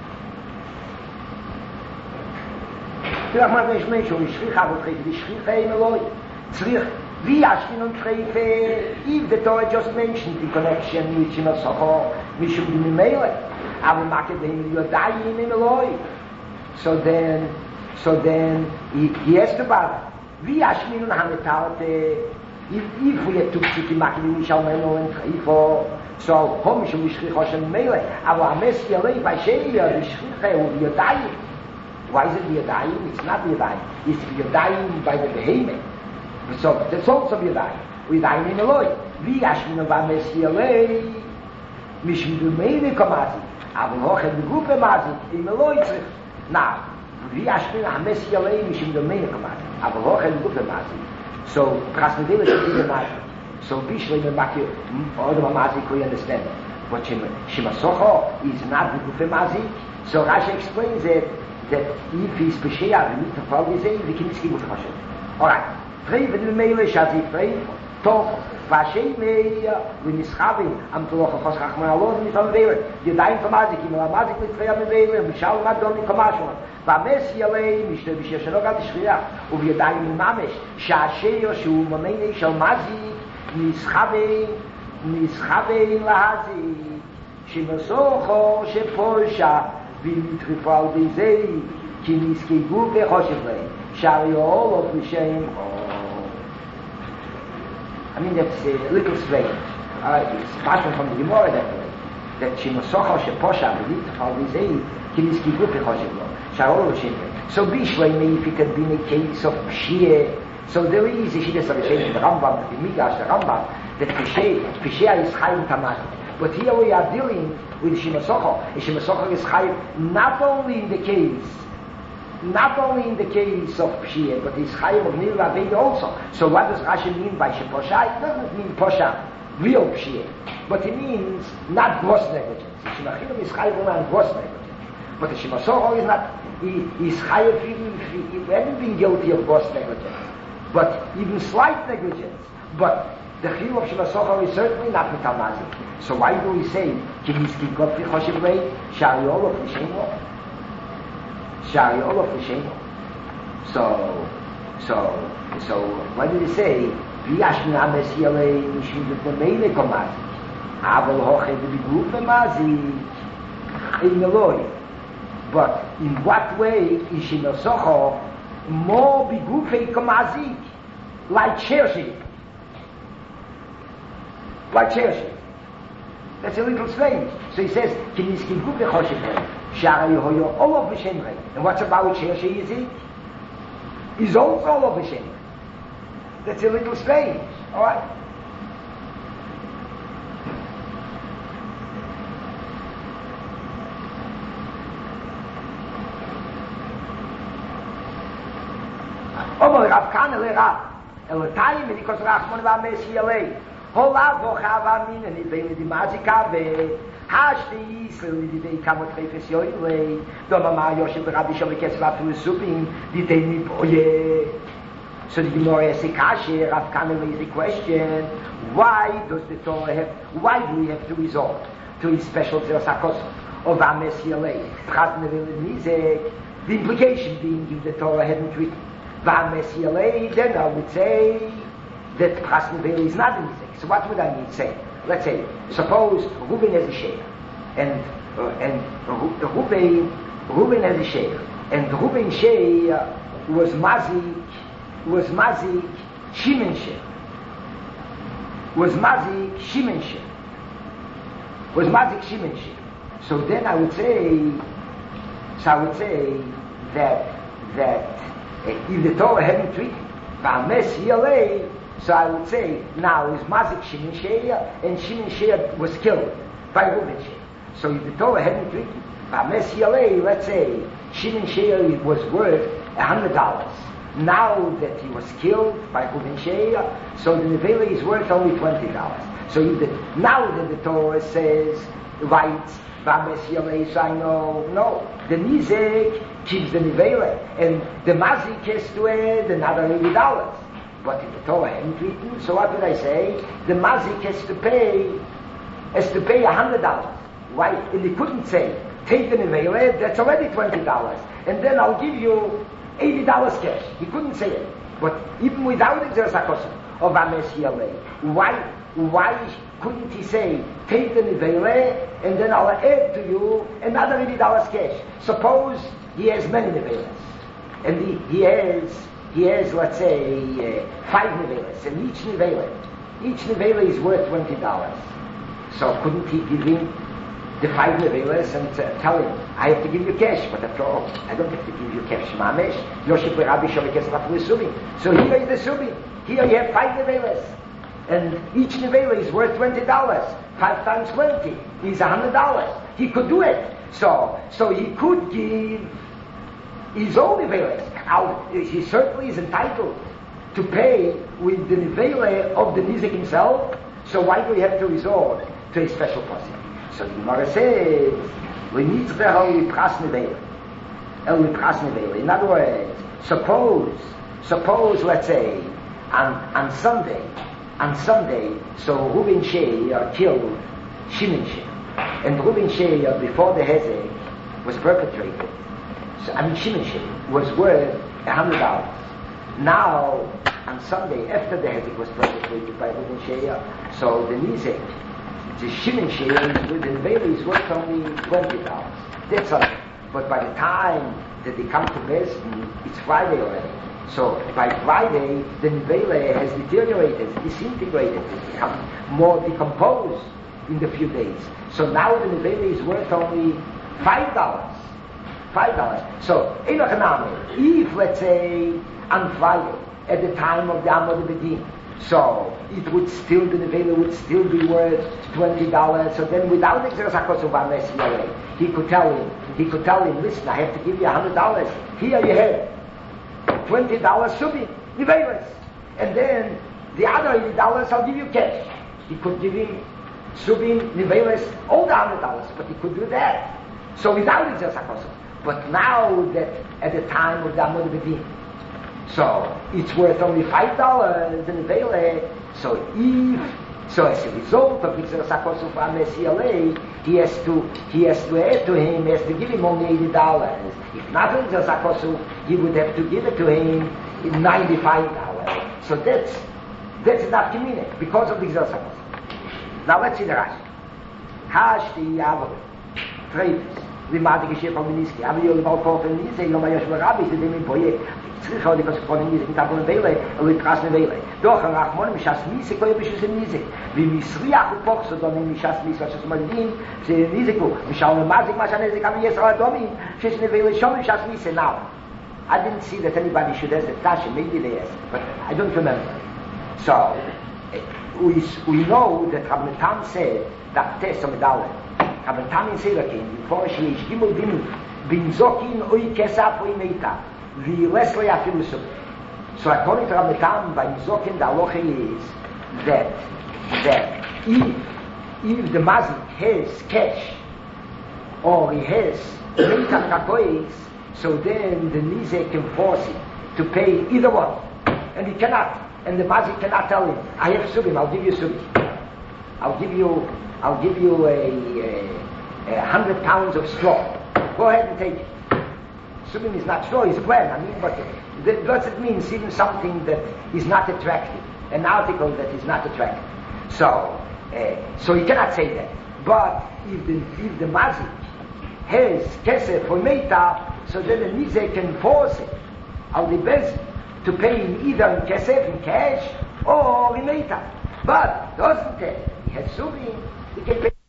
If the Torah just mentioned the connection with Shema Socho, Mishum Memele, I will mark it in your dying in Eloi. So then he has to bother. If we had to put him back in Mishalmeno and Treifo, so Homishum Mishrichoshem Mele, our Messi Alei by Sheia, the Shriche will be dying. Why is it be dying? It's not be dying. It's be dying by the behemoth. So that's also be dying. We dying in Eloi. We Ashmin of Messi Alei, Mishim Dumene Kamasi, aber hoch in the group Masi, in Eloi. Now, we Ashmin of Messi Alei, Mishim Dumene Kamasi, aber hoch in the group Masi. So, Krasnodele should be the Masi. So, Bishley Maki, all the Masi could understand. But Shema Socho is not the group Masi. So, Rashi explains it that if he's Beshea, we need to follow his aim, we can skip with Hashem. Alright. Frei wenn Mele Shazi frei Toch Vashem when is having am Toch Khos Khachma Alon mit am Vele die dein Informatik im Amatik mit frei am Vele und schau mal dann Information va Messi Alei nicht wie sie schon gerade schwer und wir dein im Mamesh Shashe Yoshu Mamei Shal Mazi Mischabe Lahazi Shimasocho Sheposha wie trifal dizei kiniski gupe Khoshev Shariol of the shame. I mean, that's a little strange. It's passing from the Gemara that way. That Shimosocha Sheposha, the little how we say, Kiniski Gupi Choshevlo, Sharol Shemre. So Bishleme, if it had been a case of Pshie, so there is a Shiddes of Hashem, the Rambam, the Migash, the Rambam, that Pshie is Chayim Tamati. But here we are dealing with Shimosocha. And Shimosocha is Chayim not only in the case of Pshia, but it's Chayim of Nirva Veda also. So what does Rashi mean by Sheposha? It doesn't mean Posha, real Pshia. But it means not gross negligence. Shemachim is Chayim on gross negligence. But the Shemasocho is not, he's Chayim even if he hadn't been guilty of gross negligence. But even slight negligence. But the Chayim of Shemasocho is certainly not Mitamazi. So why do we say, Kiniski Gopri Choshev Rei, Shariol of Nishemo? Shari all of the shame. So what did he say? V'yashna mesiyalei mishum d'meile komazi. Aval hoche v'biguf v'mazi in Eloi. But in what way is Shinosocho more bigufei komazi? Like Chershi. That's a little strange. So he says, Kiniski gufe choshev. Shari hoyo all of the shemrei. And what's about Chershi is it? Is also all of the shemrei. That's a little strange. Alright? Omer Rav Kana le Rav. Elotayim because Rachmon v'ames yalei. Holav v'chav amin and idei l'dimazika ve. Hashti Yisrael l'idei kamot chayfes yoilei. Domama Yoshev v'Rabbi Shavekes v'afilu supim l'idei miboye. So the Gemara asks Kasher, Rav Kana raised the question, why do we have to resort to his special Zeros HaKosov of Ames Yalei? The implication being if the Torah hadn't written Ames Yalei, then I would say that Pras Nevele is not in Nizek. So what would I need to say? Let's say, suppose Reuben has a share, and Reuben has a share, and Reuben's share was mazik Shimon share. Was mazik Shimon share. So then I would say that if the Torah hadn't written V'ames Yalei, so I would say now is mazik Shimon share, and Shimon share was killed by Reuben share. So if the Torah hadn't written V'ames Yalei, let's say Shimon share was worth $100. Now that he was killed by Reuben share, so the Nevela is worth only $20. So now that the Torah says, writes, V'ames Yalei, so I know, no. The Nizek keeps the Nevela, and the Mazik has to add another $80. But if the Torah hadn't written, so what did I say? The Mazik has to pay $100. Why? And he couldn't say, take the Nevela, that's already $20, and then I'll give you $80 cash. He couldn't say it. But even without the Zeros HaKosov of Ames Yalei, why couldn't he say, take the Nevele and then I'll add to you another $80 cash? Suppose he has many Neveles, and he has, let's say, 5 Neveles, and each Nevele is worth $20. So couldn't he give him the 5 Neveles and tell him, I have to give you cash, but after all, I don't have to give you cash. Mamesh, Yoshev Rabbi Shavekes v'afilu supim. So here is the supim. Here you have 5 Neveles, and each Nevele is worth $20. 5 times 20 is $100. He could do it. So he could give his own Neveles. He certainly is entitled to pay with the Nevele of the Nizek himself. So why do we have to resort to a special process? So the Gemara says, we need to be only Pras Nevele. In other words, suppose, let's say, on Sunday, so Reuben share killed Shimon share, and Reuben share before the Hezek was perpetrated. Shimon share was worth $100. Now, on Sunday, after the Hezek was perpetrated by Reuben share, so the Nizek, the Shimon share with the Nevele is worth only $20. That's all. But by the time that they come to Besdin, it's Friday already. So by Friday, the Nevele has deteriorated, disintegrated, it's become more decomposed in the few days. So now the Nevele is worth only $5. So, if, let's say, on Friday, at the time of the Amod Bedin, so it would still, the Nevele would still be worth $20. So then without the Zeros HaKosov Ames Yalei, he could tell him, listen, I have to give you $100. Here you have $20 Subin, Neveles. And then the other $80 I'll give you cash. He could give him Subin, Neveles, all the $100, but he could do that. So without the Zeros HaKosov. But now that at the time of the Amod Bedin, so it's worth only $5, the Nevele. So as a result of the Zeros HaKosov Ames Yalei, he has to add to him, he has to give him only $80. If not the Zeros HaKosov, he would have to give it to him $95. So that's not communicated because of the Zeros HaKosov. Now let's see the Rashi. Hashti Yavor, Treifus. לימדתי כשפה מניסקי, אבל יהיה לבוא פורפן ניסה, יום היושב הרבי, זה דמי בויה, צריכה עוד לקוס פורפן ניסה, מתאבו נבלה, או להתרס נבלה. דוח הרחמון, משס ניסה, כל יבשו זה ניסה, ומסריח ופוקס אדומים, משס ניסה, שס מלדים, זה ניסקו, משל למזיק, מה שהנזק, אבל יסר אדומים, שס נבלה שום, משס ניסה. Now, I didn't see that anybody should ask that question, maybe they asked, but I don't remember. So, we know that Rabbi Natan said, that test of Medalet, אבל תמיד סילקים, בכל שיש גימול דינו, בנזוקין אוי כסף אוי מיתה, וילס לו יפילו סוף. So according to Ramatam, by Mizokin, the halacha is that if the mazik has cash or he has Meitan Kakois, so then the Nizek can force him to pay either one. And he cannot. And the mazik cannot tell him, I have subim, I'll give you subim. I'll give you a 100 pounds of straw. Go ahead and take it. Subim is not straw, it's bread. But that doesn't mean even something that is not attractive, an article that is not attractive. So he cannot say that. But if the mazik has kesef for meita, so then the nizek can force it, al the best, to pay him either in kesef, in cash, or in meita. But doesn't it? He has subim, he can pay.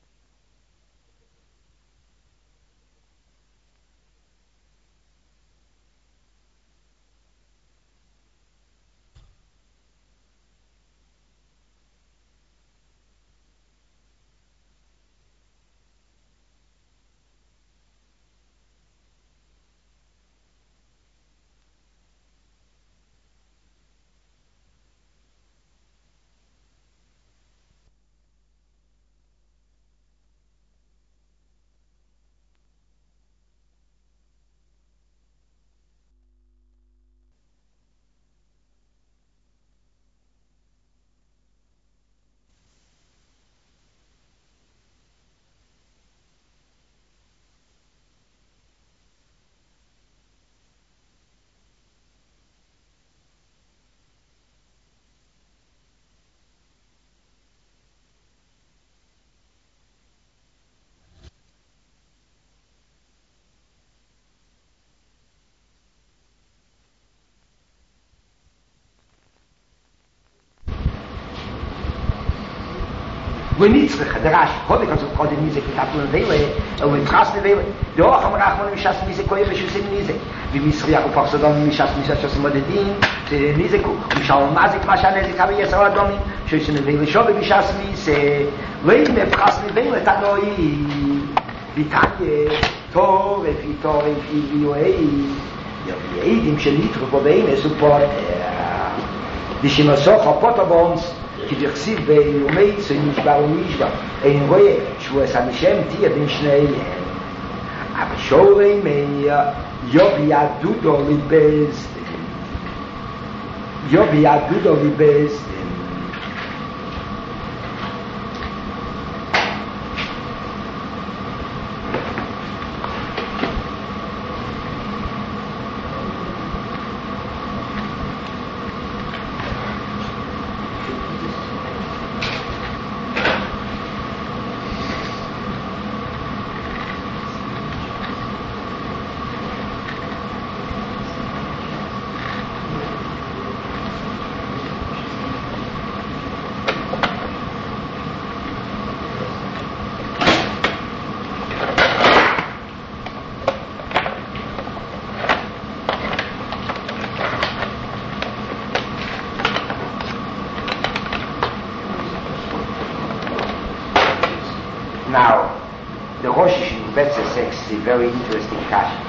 When it's the Rash, how because of the music we have to Vele, and we trust the Vele. The Ocham Rachman Mishas Music, Koyevishus in music. We miss Riach Ufaxadon, Mishas Mishas Modedin, the music, Mishal Mazik Mashanezik, Haviyas Adomi, Shushin the Vele, Shobe Mishas Mise, Wayne the Prasni Vele, Tanoi, Vitanye, Tore, Vitore, Yoei, Yoeidim Shelitru, Bobeine, support, the Shimasocha Potobons. כי דרסיב ביומי נשבר ונשבר אין רואה שהוא עשה משם תהיה בין שניהם אבל שורי מאיר יובי ידודו ליבז Now, the Rosh in Betzah 6 is a very interesting kasha.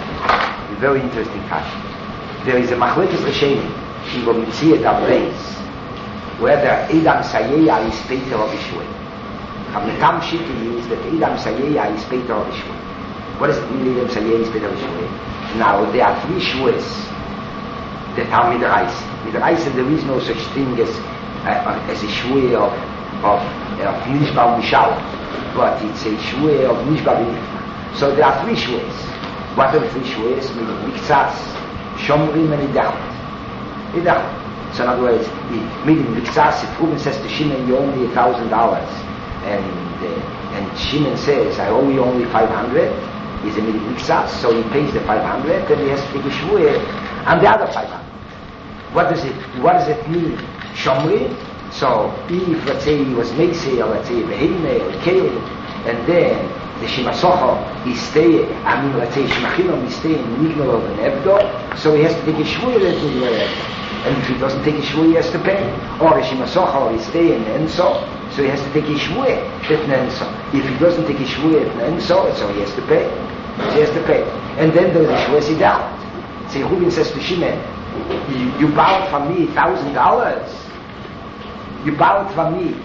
There is a Machlekes Rishonim in Gomitziat Avreis, whether Edam Sayeya is Peter or Bishwe. Hamnetam Shiti is that Edam Sayeya is Peter or Bishwe. What does it mean Edam Sayeya is Peter or Bishwe? Now, there are three Shwes that are Midrash. Midrash, there is no such thing as a Shwe of Nishba Mishal. But it's a shweh of Nishba B'nifna. So there are three shwehs. What are the three shwehs? Meaning Miktsas, Shomrim, and Idachot. So in other words, meaning Miktsas, if Reuben says to Shimon, you owe me $1,000, and Shimon says, I owe you only 500, he's a meaning Miktsas, so he pays the 500, then he has to take a shweh on the other 500. What does it mean? Shomrim? So, if, let's say, he was Meisei, or let's say, Behime, or Kelim, and then the Shimasocho is staying, let's say, Shimachinom is staying in Mignol of an Evdo, so he has to take a shvuah to the Evdo. And if he doesn't take a shvuah, he has to pay. Or the Shimasocho is staying in Enso, so he has to take a shvuah at Enso. If he doesn't take a shvuah at Enso, so he has to pay. And then there's a shvuah Sidach. Say, Reuben says to Shimon, You borrowed from me $1,000. You borrowed from me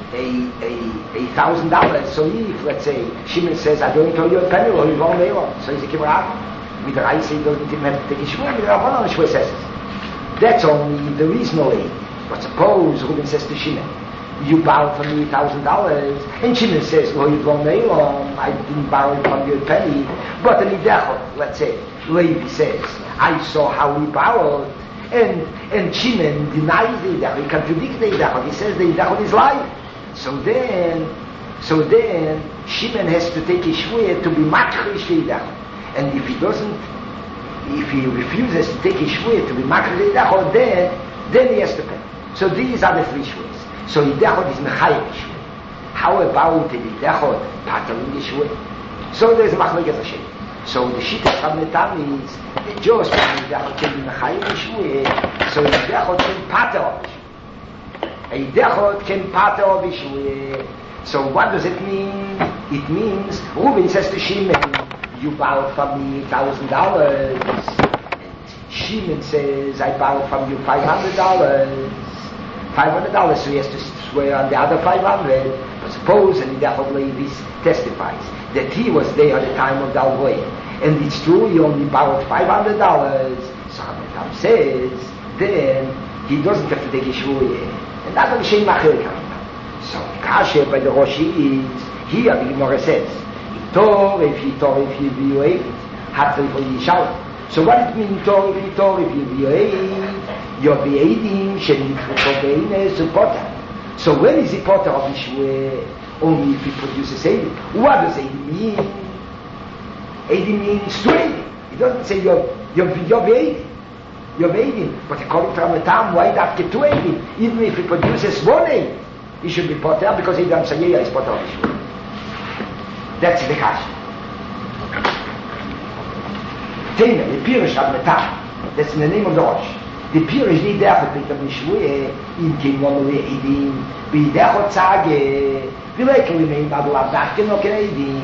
$1,000. So if, let's say, Shimon says, I don't owe you a penny, or you won't pay one. So he's a kibbutz. With the right, he doesn't even have to take a shvuah. With the Rabbanon, shvuah says it. That's only the reasonable. But suppose Reuben says to Shimon, you borrowed from me $1,000, and Shimon says, well, you don't pay one. I didn't borrow from you a penny. But in Idechot, let's say, Levi says, I saw how we borrowed. And Shimon denies the Idechot, he contradicts the Idechot, he says the Idechot is lying. So then Shimon has to take a shvuah to be makrish the Idechot. And if he refuses to take a shvuah to be makrish the Idechot, then he has to pay. So these are the three shvuahs. So Idechot is mechayim shvuah. How about the Idechot patalim shvuah? So there's a machlokes Hashem. So the shita from the Tam is the Jews from Idechot can be mechayim shvuah. So Idechot can pater of shvuah. Idechot can pater of shvuah. So what does it mean? It means Reuben says to Shimon, you borrowed from me $1,000. And Shimon says, I borrowed from you $500. $500, so he has to swear on the other 500. But suppose, and Idechot Levi testifies that he was there at the time of the Alvoy, and it's true he only borrowed $500. So Hametam says, then he doesn't have to take a shvuah, and that's what Shem Machil coming. So Kasher by the Roshi is here. The Gemara says, if you view it, Hatzei for Yishal. So what it means, if you view it, you're the Eidim, Shenim Fukodeine, supporter. So when is the potter of Yishwe? Only if he produces Eidim. What does Eidim mean? Eidim means to Eidim. It doesn't say you're Eidim. You're Eidim. But according to Ramatam, why not get to Eidim? Even if he produces one Eidim, he should be potter because Eidim Sayeya is potter of Yishwe. That's the Kash. Taina, the Pirish Ramatam. That's in the name of the Rosh. The Pirish nicht der hat mit dem Schwue in Kimon le Edim, wie der hat sage, wie lekli mei Babla dachte noch kein Edim.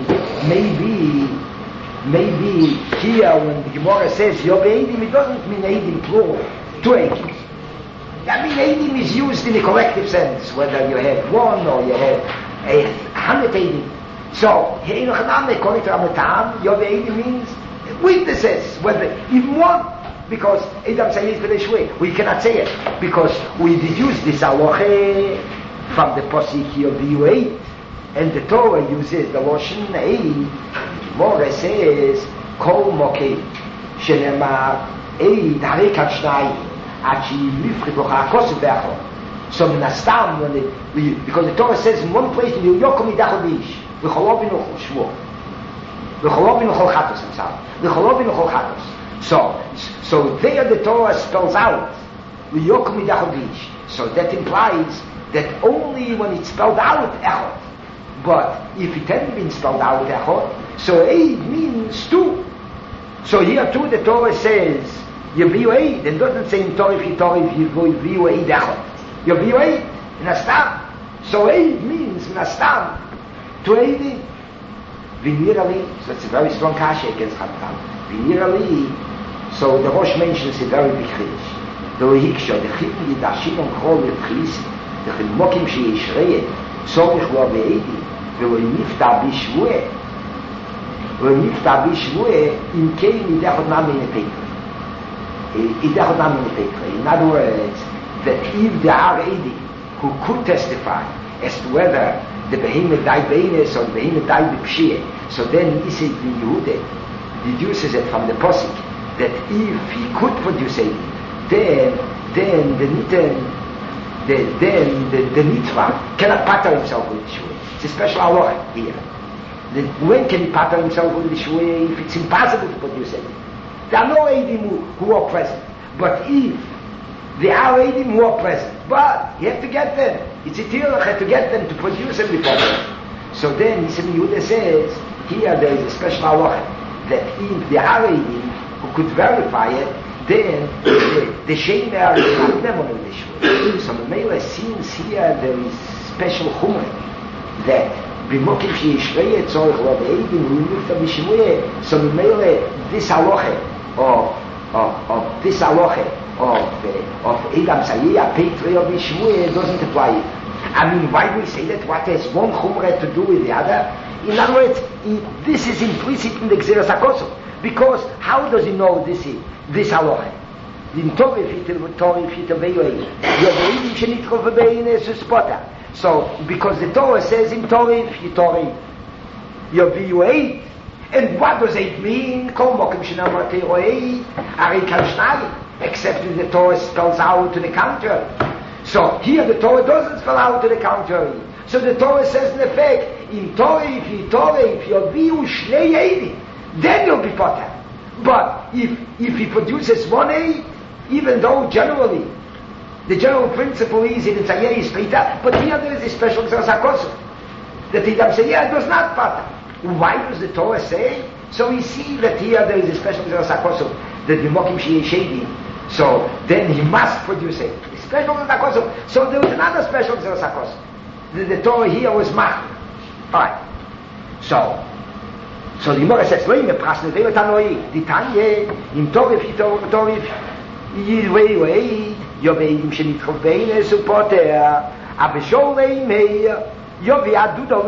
Maybe here when the Gemara says Yob Edim, it doesn't mean Edim plural, two Edims. I mean Edim is used in a collective sense, whether you have one or you have 100 Edim. So here in Hanam, according to Ramatam, Yob Edim means witnesses, whether even one. Because Adam says we cannot say it because we deduce this halacha from the posik of the U8, and the Torah uses the Loshen Eid. More says Kol Mokeh Shenema Eid Harikat Shnai Achi Lifri Bocha Kosev Beachon. So Minastam because the Torah says in one place you Yokom Idachodish V'Cholovin Shvo V'Cholovin Chatos. I'm sorry V'Cholovin Chatos. So there the Torah spells out Yokom Idachodish. So that implies that only when it's spelled out Echot. But if it hadn't been spelled out Echot, so Eid means two. So here too the Torah says Yaviu Eid, and doesn't say in Torah if you Yaviu Eid Echot. Yaviu Eid in Astam. So Eid means in Astam to Eid. Vinirali, so it's a very strong kasha against Chatam. Vinirali. So the Rosh mentions a very big chiddush. The Rehiksha, the Chitten, the Dashimon Chol, the Chilisi, the Chilmokim Sheyishrei, Sorich Lo Ve'edi, V'lo Nifta B'Shvueh, in Kein Idechot Nam in a paper. Idechot Nam in a paper. In other words, that if there are Edi who could testify as to whether the Behemoth died Be'enes or the Behemoth died B'Pshiyeh, so then Isai bin Yehuda deduces it from the Posik that if he could produce it, then the Nitva cannot pater himself with the Shvuah. It's a special halacha here. When can he pater himself with the Shvuah if it's impossible to produce it? There are no Eidim who are present. But if there are Eidim who are present, but you have to get them. It's a tirach, you have to get them to produce them before them. So then Yisrael Yehuda says, here there is a special halacha that if there are Eidim who could verify it, then the Shemer is not them on the Shvuah. So Mele seems here there is special humor that B'mokim Sheyishrei Tzorich Lo Ve'edim Hu Nifta B'Shvuah. So Mele this halacha of this halacha of Edam Sayya, Petri of Ishmuel doesn't apply. I mean, why do we say that? What has one Chumrah to do with the other? In other words, this is implicit in the Gzeras HaKosov. Because how does he know this halacha? In Torah, if so, because the Torah says in Torah, if you Torah, you ate. And what does it mean? Except if the Torah spells out to the contrary. So here the Torah doesn't spell out to the contrary. So the Torah says in effect, in Torah, if you're viu shnei eidim, then you'll be potter. But if he produces one aid, even though generally the general principle is in it's a yeh is prita, but here there is a special Gzeras HaKosov that he does say, yeah, it does not potter. Why does the Torah say? So we see that here there is a special Gzeras HaKosov that the mokim sheyeh shedim. So then he must produce a special Gzeras HaKosov. So there was another special Gzeras HaKosov. The Torah here was mach. Alright. So the Gemara says, "Loim eprasne velo tanoi di tanye im torif yirwei yoveim shenitchov beine supoter abesholei mei yovi adudo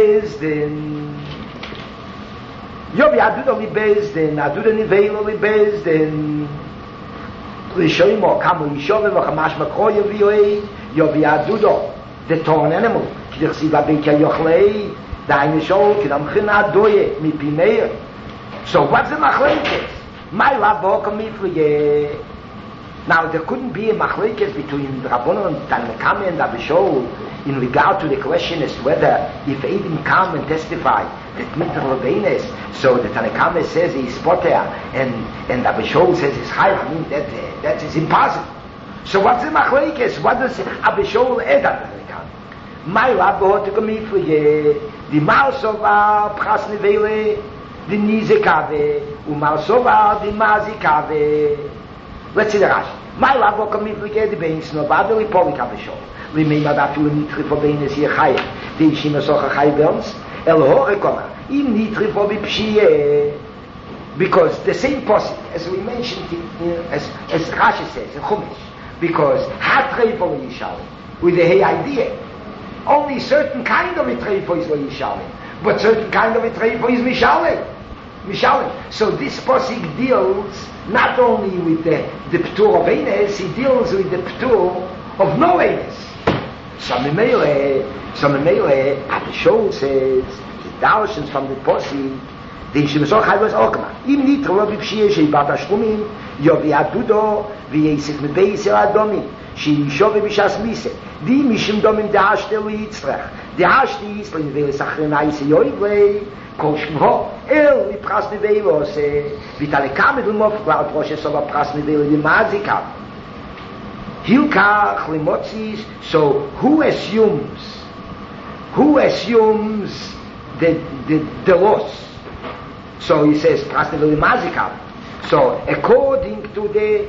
libezdin adudo nivelo libezdin lishoimo kamo yishove v'chamash makroy yovi adudo the torn animal k'dichsiva beikya yochlei Daine Shol, Kidam China Doye, Mi Pineir. So what's the machlekes? My Labok Miflige. Now there couldn't be a machlekes between Rabbanon and Tanakame and Abishol in regard to the question as to whether if Eidim come and testify that Mitzvah Rabbeines, so the Tanakame says he's poter and Abishol says he's chayav. I mean that is impossible. So what's the machlekes? What does Abishol add at the Tanakame? My Labok Miflige. Die Mausova Prasnevele, die Nizekave, Mausova, die Mazikave. Let's see the Rashi. My love will come if we get the Bains, no bother with Polikabishol. We may not have to nitri for Baines here high. The Ishima Socha High Bells, El Horekoma, in nitri for Bipshie. Because the same possible, as we mentioned, as Rashi says in Chumash, because Hatre for Yishal, with the hey idea. Only certain kind of a treifo is lo yishalim, but certain kind of a treifo is mishalim. So this posik deals not only with the ptur of Eines, he deals with the ptur of no Eines. Some Memele, Abishol says, he darshan's from the posik, the Shemesor Chai was Okma. Im nitro lo b'pshiyeh sheibat hashkumim, yovi adudo, v'yesik mebeis el adomim. שישוב בשעס מיסה די מישם דומים דאשטל ויצטרח דאשטי יסלין ולסחרנאי סיויגלי כל שמו אל מפרס נבילו עושה ויתלקם דלמוף כבר פרושה סובה פרס נבילו דמאזיקה הילקח למוציס so who assumes the loss so he says פרס נבילו דמאזיקה so according to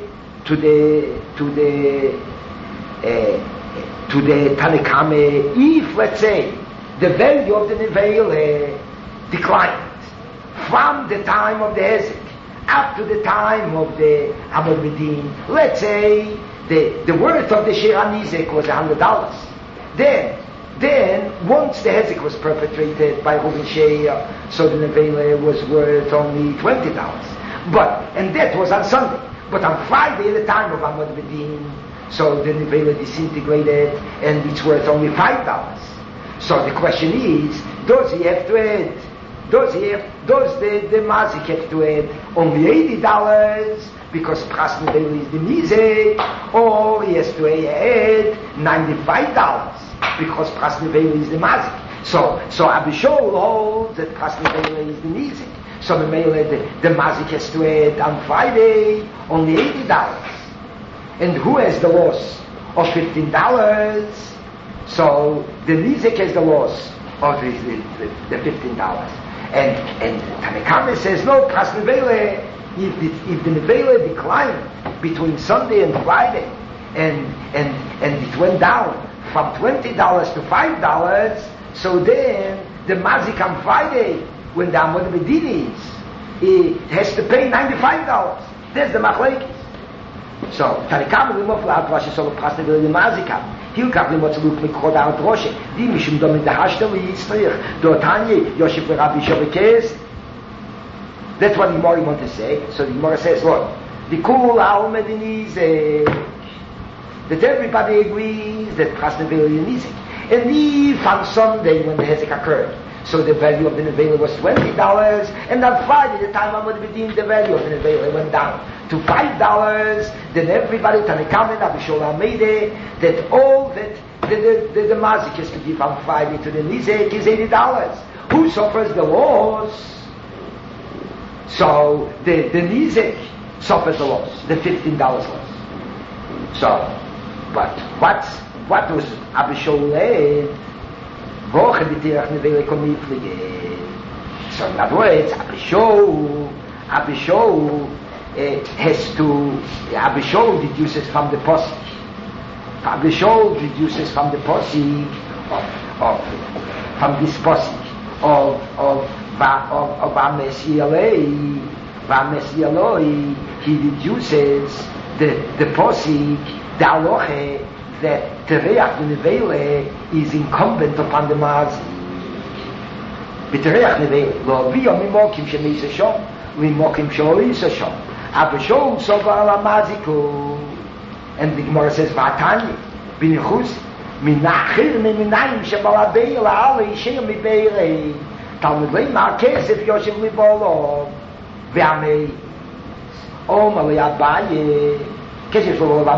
the Tanakame, if let's say the value of the Neveil declined from the time of the Hezek up to the time of the Amud Medin, let's say the worth of the Shir HaNizek was $100. Then once the Hezek was perpetrated by Reuben Sheir, so the Neveil was worth only $20. And that was on Sunday. But on Friday, at the time of Amud Medin, so the Nevela disintegrated and it's worth only $5. So the question is, does he have to add? Does the Mazik have to add only $80 because Pras Nevela is the Mizeh, or he has to add $95 because Pras Nevela is the Mazik? So Abishol holds that Pras Nevela is the Mizeh. So the Mazik has to add on Friday only $80. And who has the loss of $15? So the Nizek has the loss of the $15. And Tanakame says, no, Pras Nevele, if the Nevele declined between Sunday and Friday, and it went down from $20 to $5, so then the Mazik on Friday, when the Amud Medin is, he has to pay $95. There's the machlekes. So, Tanakam will move out Rosh Hashanah Prasna Vil Mazika. He'll come to what's look Mikod out Rosh. Die Mishum Dom in the Hashtel Yitzrich. Do Tanya Yosef Rabbi Shavekes. That's what the Gemara want to say. So the Gemara says, what? The Kul Almed Nizek. That everybody agrees that Prasna Vil Nizek. And if on Sunday when the Hezek occurred, so the value of the Nevela was $20, and on Friday, the time I would redeem, the value of the Nevela went down to $5, then everybody, Tanakam and Abishol Almeida, that all that the Mazik is to give on Friday to the Nizek is $80. Who suffers the loss? So the Nizek suffers the loss, the $15 loss. So, but what was Abishol So in other words, Abishol deduces from the posik. Abishol deduces from the posik from this posik of Amesialoi. He deduces the posik, the aloche, that Tereach Nevele is incumbent upon the Mazi. B'Tereach Nevele, lo v'yom imokim shemeisa shom, v'imokim she'oisa shom. Abishol sovar ala Maziku. And the Gemara says, V'atanya, b'nichus, minachir me'minayim shebalabei la'alei she'yom mi'beirei. Talmud lei ma'kesef yoshev libolo. V'amei, om alei abaye. That's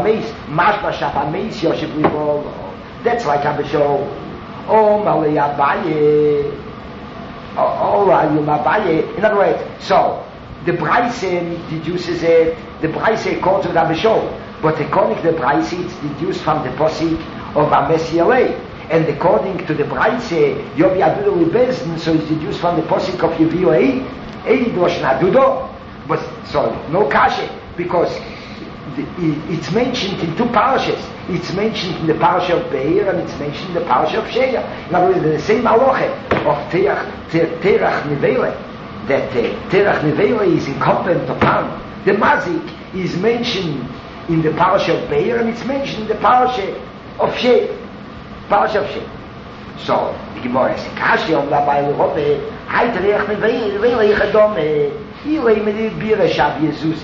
like Abishol. Oh, Malay Abaye. Oh, Abaye. In other words, so the Braise deduces it, the Braise calls it Abishol, but according to the Braise, it's deduced from the posik of Amesialei. And according to the Braise, Yobi Adudo Libezin, so it's deduced from the posik of Yevio Eid Rosh Nadudo. But so, no kashe, because it's mentioned in two parashas. It's mentioned in the parasha of Be'er and it's mentioned in the parasha of Sheya. In other words, the same aloche of Terach Nevele, that Terach Nevele is incumbent upon. The Mazik is mentioned in the parasha of Be'er and it's mentioned in the parasha of Sheya. Parasha of Sheya. So, the Gemara says, Kashi om labai lehove, hai Terach Nevele yichadome, ilei medid bira shav Yezuzi.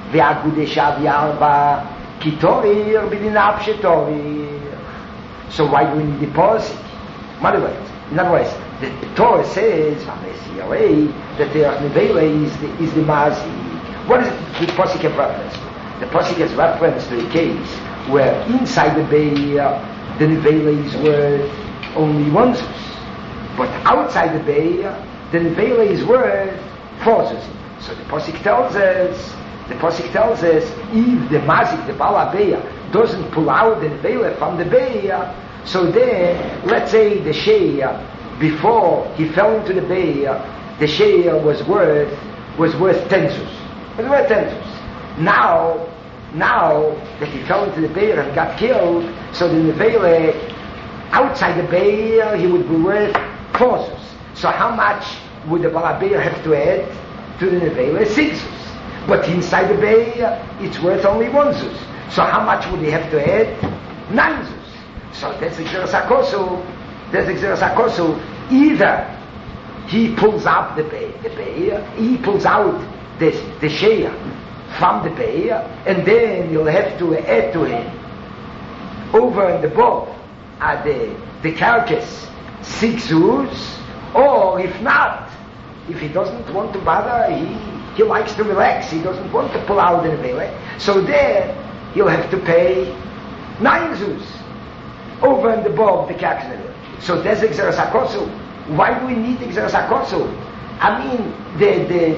So why do we need the posik? In other words, the Torah says that the Nevela is the Mazi. What is it the posik have reference to? The posik has reference to a case where inside the Be'er the Nevela is worth only one zus, but outside the Be'er the Nevela is worth 4 zus. So the posik tells us, if the Mazik, the Balabeya, doesn't pull out the Nevela from the Beya, so then, let's say the Sheya, before he fell into the Beya, the Sheya was worth 10 zus. It was worth 10 zus. Now that he fell into the Beya and got killed, so the Nevela, outside the Beya, he would be worth 4 zus. So how much would the Balabeya have to add to the Nevela? 6 zus. But inside the Bay, it's worth only 1 zus. So how much would he have to add? 9 zus. So that's the Gzeras HaKosu. Either he pulls out the Bay, he pulls out the Sheya from the Bay, and then you'll have to add to him over and above the carcass 6 zus, or if not, if he doesn't want to bother, he likes to relax, he doesn't want to pull out the Nevela, so there he'll have to pay 9 zus over and above the carcass. So there's the Gzeras HaKosu. Why do we need the Gzeras HaKosu? I mean, the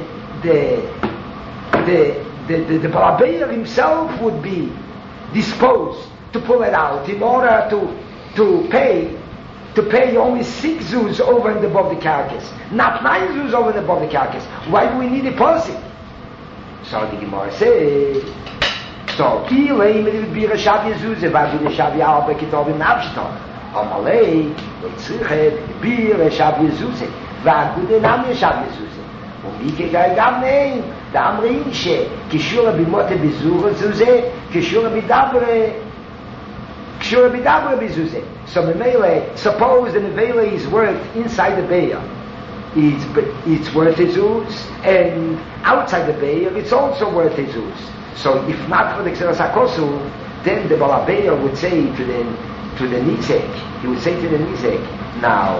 Balabeir himself would be disposed to pull it out in order to pay only 6 zus over and above the carcass, not 9 zus over and above the carcass. Why do we need a posik? So the Gemara says, so ilay mit bira shav Yezuze v'adu the shav Yalba kitovim nafshton amalei loitzichet bira shav Yezuze v'adu the nam shav Yezuze wie גם nein, da amre ishe, kishura bimote bizura zuze, kishura bidabre bizuze. So Memele, suppose the Nevele is worth inside the Beya, it's worth Ezuz, and outside the Beya, it's also worth Ezuz. So if not for the Xeros HaKosu, then the Balabeya would say to the Nizek, he would say to the Nizek, now,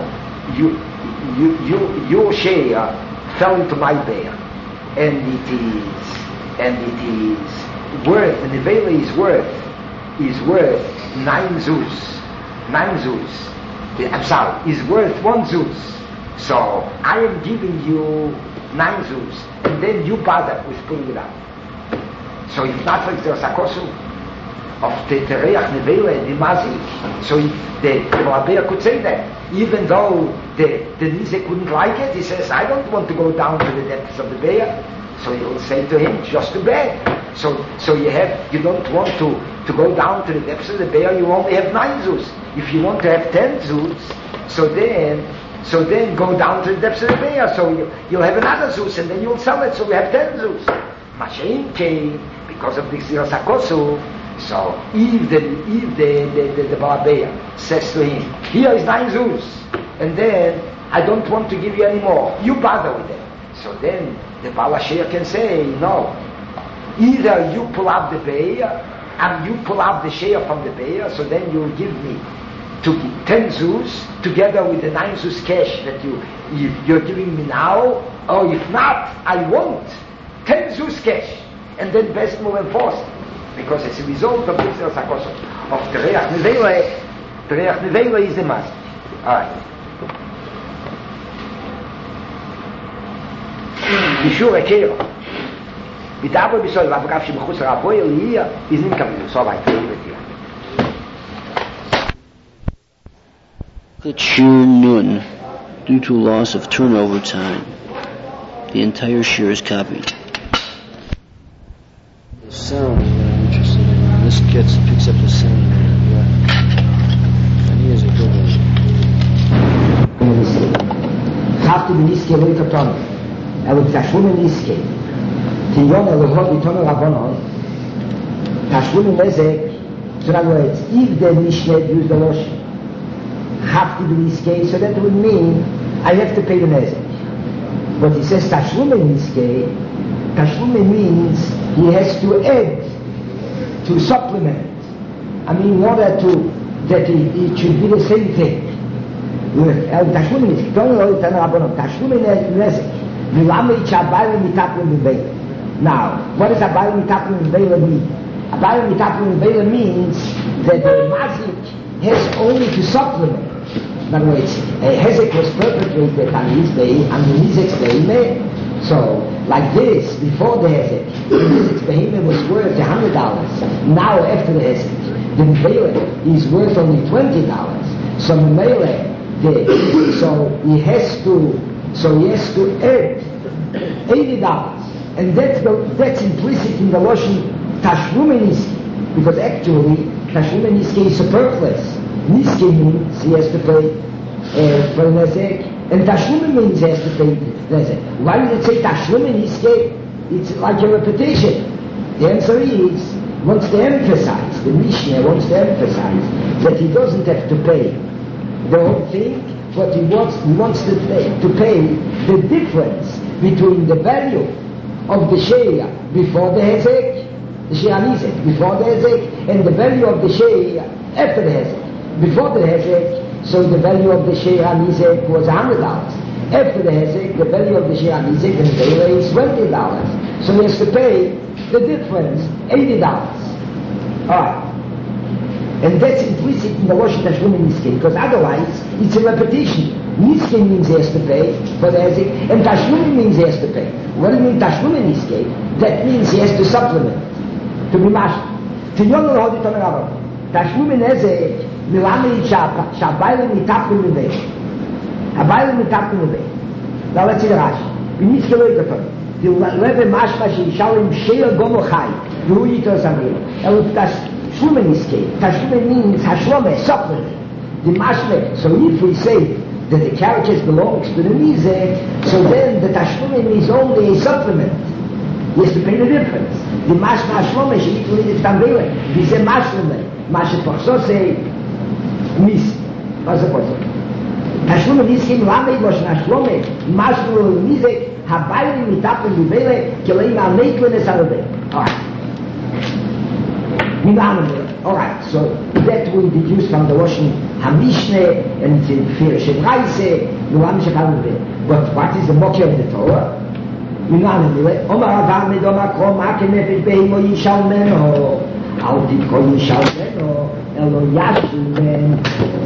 your share fell into my Beya, and it is worth, the Nevele is worth 9 zuz. 9 zuz. I'm sorry, is worth 1 zuz. So I am giving you 9 zuz, and then you bother with putting it up. So if not for the Sakosu of the Tereach Nevele, the Mazik, so the Malabeya could say that, even though the Nizek wouldn't like it, he says, I don't want to go down to the depths of the Beya. So he will say to him, just too bad. So you don't want to go down to the depths of the Beya, you only have 9 zuz. If you want to have 10 zuz, so then go down to the depths of the Beya, so you'll have another zuz, and then you'll sell it, so we have 10 zuz. Mashain came, because of the Xeros HaKosu, so if the Balabeya says to him, here is 9 zuz, and then I don't want to give you any more, you bother with them. So then the Baal HaSheir can say, no, either you pull out the Beya, and you pull out the share from the Beya, so then you will give me 10 zuz, together with the 9 zuz cash that you're giving me now, or if not, I want 10 zuz cash, and then Beis will enforce it. Because as a result of this of Tereach Nevele is the master. Alright. Bishur Ekero. Bidabre Bisol, Vavrav Shemchutz Raboyel here, is in Kavilu. So weit, Shir Nun, due to loss of turnover time, the entire shir is copied. The sound is what I'm interested in. This picks up the sound. And here's a good one. Chafti b'niske lo yitoton, elo tashlume niske, tiyon elo hod yitono rabonon, tashlume nezek, so in other words, if the Mishneh used the Losh, Chafti b'niske, so that would mean I have to pay the nezek. But he says tashlume niske, tashlume means he has to add, to supplement. I mean, in order that it should be the same thing. Tashlume niske, don't know it, tashlume nezek. Now, what does Abayim Mitaplim Vela mean? Abayim Mitaplim Vela means that the Mazik has only to supplement. In other words, a Hezek was perpetrated on his day, on the Nizek's Behemah. So, like this, before the Hezek, the Nizek's Behemah was worth $100. Now, after the Hezek, the Vela is worth only $20. So, so he has to add $80. And that's implicit in the Loshen Tashlume Niske, because actually Tashlume Niske is superfluous. Niske means he has to pay for Nezek, and Tashlume means he has to pay Nezek. Why would it say Tashlume Niske? It's like a repetition. The answer is, wants to emphasize, the Mishnah wants to emphasize that he doesn't have to pay the whole thing, but he wants to pay the difference between the value of the share before the Hezek, the share Nizek, before the Hezek, and the value of the share after the Hezek. Before the Hezek, so the value of the share Nizek was $100. After the Hezek, the value of the share Nizek and the is $20. So he has to pay the difference, $80. Alright. And that's implicit in the Rosh Tashlume Niske, because otherwise it's a repetition. Niske means he has to pay for the Hezek, and Tashlume means he has to pay. What do you mean Tashlume Niske? That means he has to supplement, to be mashed. Tinyon lo hodi tomer avon. Tashlume Nezek, milame shabayle mitaplim levei. Habayle mitaplim levei. Now let's see the Rashi. Niske lo yitoton. The Rebbe mashma sheishalim sheir gomo chai. V'hu yito zamir. Tashlume Niske. Tashlume means Hashlome, supplement. The mashme. So if we say that the carriages belongs to the music, so then the Tashlumin is only a supplement. Yes, to pay the difference. The Mashma Shlome, she eat with it Tambele. This is a Mashlume. Masha Pochsose, Mis. What's the point? Tashlumin is him Lamed, was Shlome, Mashlu music, Habayri mitapel Livele, Keleim Al-Neikwenes Arabe. Alright. Alright, so that we deduce from the Russian Hamishne and the Firishin Reise, but what is the Mokeh of the Torah? Omar Avamed, Omar Krom, Akenefet Beimo Yishalmeno, Altitko Yishalmeno, Elo Yashimeno,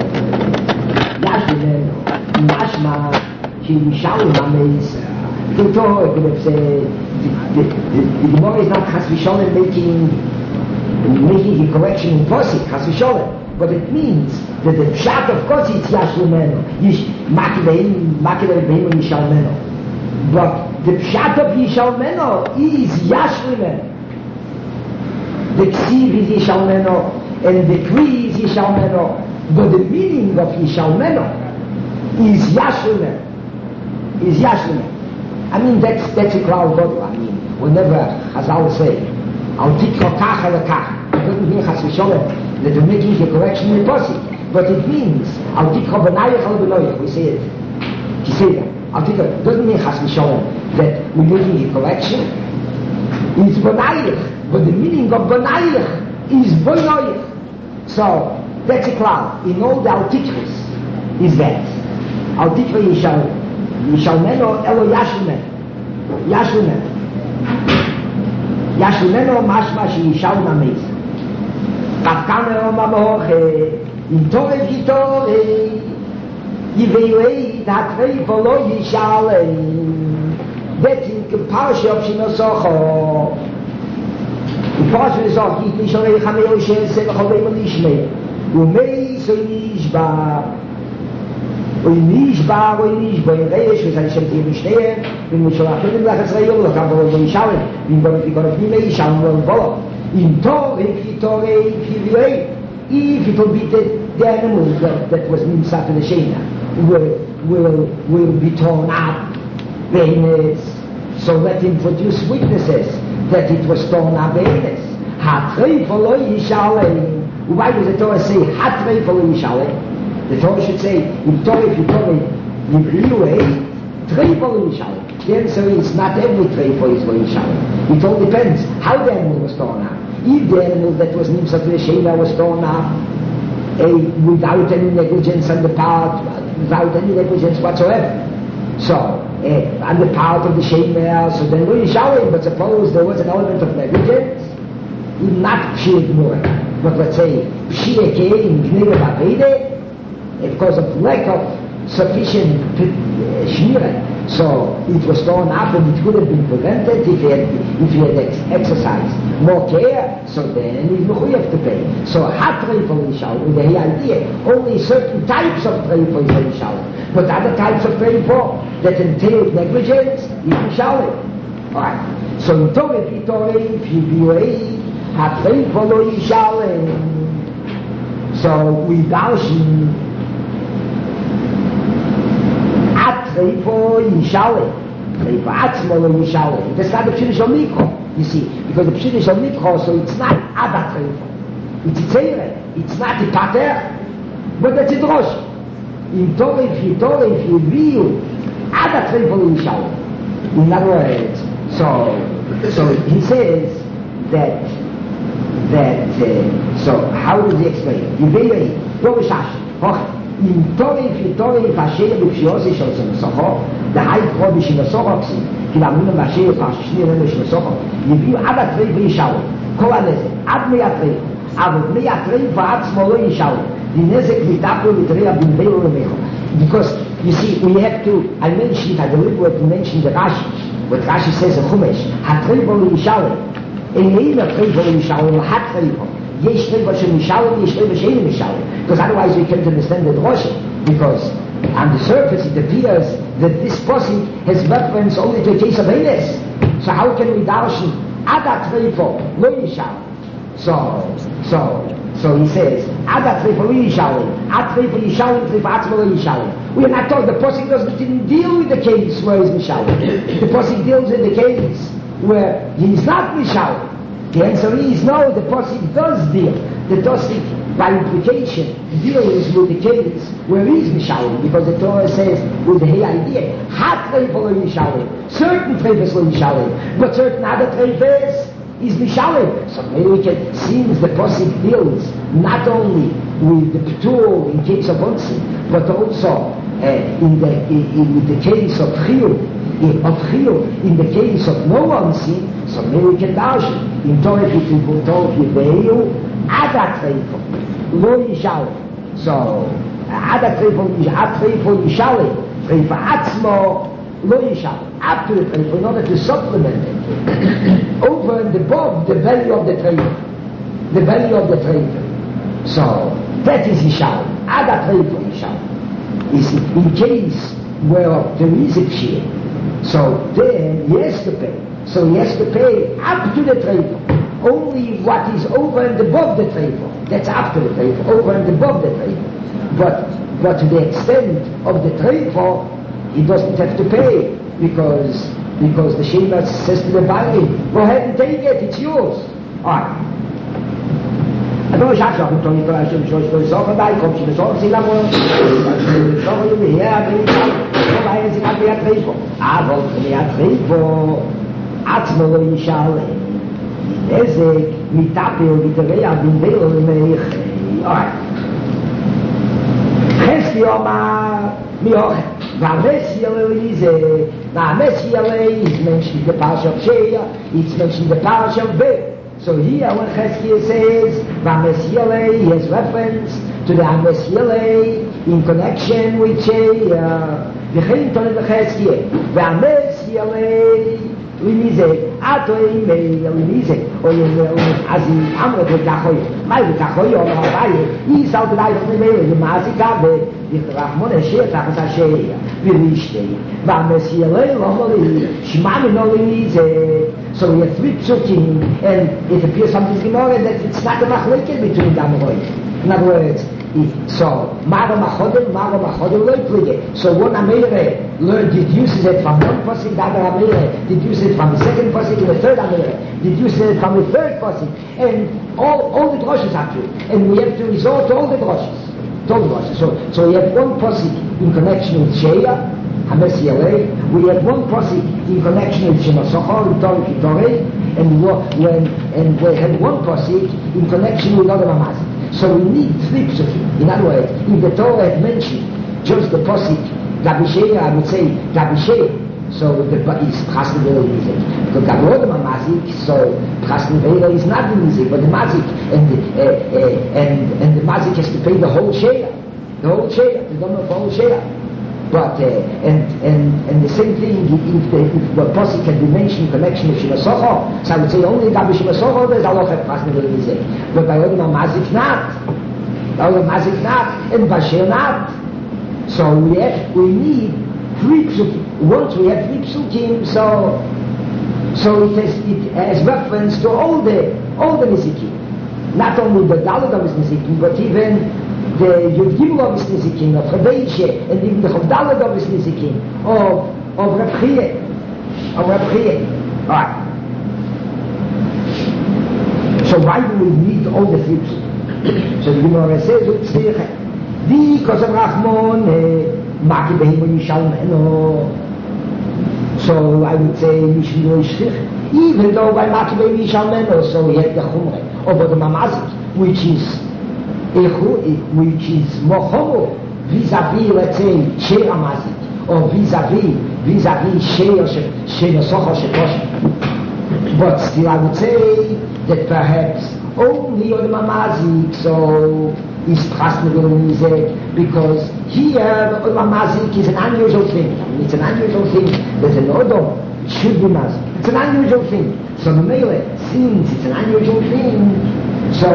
Mashma, Ki Yishalmenes. The Torah could have said, the Gemara is not Chas V'Sholem making a correction in Posik, Chas V'Sholem. But it means that the pshat of course is Yashlumeno, Makidei Beimo Yishalmeno. But the pshat of Yishalmeno is Yashlumeno. The Ksiv is Yishalmeno, and the Kri is Yishalmeno. But the meaning of Yishalmeno is Yashlumeno. I mean, that's a cloud bottle. I mean, whenever, as I will say, I'll take your kach or kach. It doesn't mean Chas V'Sholem that we're making a correction in the Posik. But it means, I'll take your benayach al benoyach. We say it. You say that. I'll take it. Doesn't mean Chas V'Sholem that we're making a correction. It's benayach. But the meaning of benayach is benoyach. So, that's a cloud. In all the Al-Tikras is that. Al-Tikra Yishalmeno Elo Yashlumeno. Yashlumeno mashma she Yishal Mames. Kafkane Omamoche in Tore Vitore Yivei Tatrei Volo Yishale. That in Parsha of Shinosocho. In Parsha of Shinosocho, Yit Mishorei Chamei Osher Sevachovei Molishmei. Umei Soinishba. ונשבע, וירש, וזני שם תהיה משניהם, ומשולח פנים לך ישראל, ולקם בו וישאלם, ואם בו נפיקו נפנים וישאלם ולבולו. In Torah, if it will be the animal that was nimsa to the Shena will be torn up. So let him produce witnesses that it was torn up. Hatrei v'lo yishalem. Why does the Torah say Hatrei v'lo yishalem? The Torah should say, if you Torah trei v'lo yishalem. The answer is not every trei for is v'lo yishalem. It all depends how the animal was torn up. If the animal that was nimsa to the Shena was torn up without any negligence on the part, without any negligence whatsoever, so on the part of the Shena, so then v'lo yishalem. But suppose there was an element of negligence, not pshir gmura, but let's say pshir kei in gneva b'avede, because of lack of sufficient shmira, so it was torn up and it could have been prevented if he had exercised more care, so then he's mechuyev to pay. So hat trei for yishalem, the idea, only certain types of trei for yishalem, but other types of trei for that entail negligence, is yishalem. Alright, so in Torah, if you be hat trei for yishalem, so we darshan for Yishalem, for Atzmo Yishalem. That's not the Pshirish of Mikro, you see, because the Pshirish of Mikro, so it's not Adat Reifo. It's a Tzere, it's not a Pater, but that's a Drosh. In Torah, if you real Adat Reifo Yishalem. In other words, so he says that so how does he explain? Yivei, Torah Shash, in Torah, if Hashem b'pshiosi shel Shinosocho, the high crowd of Shinosocho, כי לאמרים Hashem פרשני רמי Shinosocho, יביאו עד הטרי וישאלו, כל הנזק, עד מי הטרי, אבל בני הטרי ועצמו לא ישאלו, the נזק מתאפו לטרי הבנבלו למחו. Because, you see, we have to, I mentioned, I deliberately mentioned the Rashi, what Rashi says in Chumash, הטרי בו לא ישאלו, אין הטרי בו לא ישאלו, הטרי בו. Yesh trei v'shem mishalem, yesh trei v'shem mishalem. Because otherwise we can't understand the drosha. Because on the surface it appears that this posik has reference only to a case of Eines. So how can we darshan adat reifo lo yishal? So So he says, Ada Treifo Yishalim, Ad Treifo Yishalim, Treifo Atzmo Yishalim. We are not told, the Pasuk doesn't deal with the case where he's Mishalim. The Pasuk deals with the case where he's not Mishalim. The answer is no, the Pasuk does deal. The Pasuk, by implication, deals with the case where he's Mishalim, because the Torah says, with the whole idea, Hat Treifo Yishalim, certain Treifos Yishalim, but certain other Treifos is Mishalim. So maybe we can, since the Pasuk deals not only with the Ptur in case of Onsi, but also in the case of Chiyuv, in the case of no Onsi, so maybe we can dash in Torah Yiveu, Ada Treifo, Lo Yishalim. So, Ada Treifo Yishalim, Treifo Atzmo, Lo Yishalim. Up to the treifo, in order to supplement it, over and above the value of the treifo. The value of the treifo. So, that is Yishalim. Ada treifo Yishalim. Is in case where there is a pshir. So, then he has to pay. So he has to pay up to the treifo. Only what is over and above the treifo. That's after the treifo, over and above the treifo. But to the extent of the treifo, he doesn't have to pay. Because the Shema says to the Bali, go ahead and take it, it's yours. Alright. I don't know if I'm talking about it, I'm talking about it, I'm talking about it, I'm talking is mentioned the Parsha of Sheya, it's mentioned the Parsha of Beit. So here when Cheskia says Vamesiele, he has reference to the Amesiele in connection with Sheya. V'chein tonet Cheskia, Vamesiele, Limize, Ato Imei, Limize, or Azim Amret V'kachoy, Mai V'kachoy, or Abaye, Yisal B'lai V'chimei, V'mazikabe, V'rachmon Sheya, Tachas HaSheya, V'rishtei, Vamesiele, Lomoli, Shmami no Limize. So we have three psukim, and it appears from this Gemara that it's not a machleket between them. In other words, so Mara Machodel Loiplige. So one Amire deduces it from one pasuk, the other Amire deduces it from the second pasuk, and the third Amire deduces it from the third pasuk, and all the droshes are true, and we have to resort to all the droshes. So we have one pasuk in connection with Sheya, we have one pasuk in connection with Shemasochor, and we have one pasuk in connection with other Mamazik. So we need three psukim. In other words, if the Torah had mentioned just the pasuk Gabisheya, I would say Gabisheya. So the is Chasnevela music. Because Gabor the Mamazik, so Chasnevela is not the music, but the Mazik, and the Mazik has to pay the whole Sheya, the whole Sheya. But and the same thing if the pasuk can be mentioned in connection with Shemasochor, so I would say only Gabi Shemasochor there's a lot of Chasnevela music. But by other Mazik not, and Basher not. So we need three psukim. Once we have three psukim, so it has reference to all the nizikim, not only the Dalet of his nizikim, but even the Yud Gimel of his nizikim, of Chadeishe, and even the Chavdalet of his nizikim, of Reb Chiyeh. Alright. So why do we need all the three psukim? So the Gemara says, because of Rachmon, Maki Behemo Yishalmeno. So I would say Yishvilo Yishchich. Even though by Maki Behemo Yishalmeno, so we have the Chumre over the Mamazik, which is Mochomo, vis-a-vis, let's say, Sheira Mazik, or vis-a-vis Sheira Socho Shekosh. But still I would say that perhaps only on the Mamazik, so is Chasnevela music, because here the Mazik is an unusual thing. I mean, it's an unusual thing that an Odom should be Mazik. It's an unusual thing. So the Mele, since it's an unusual thing, so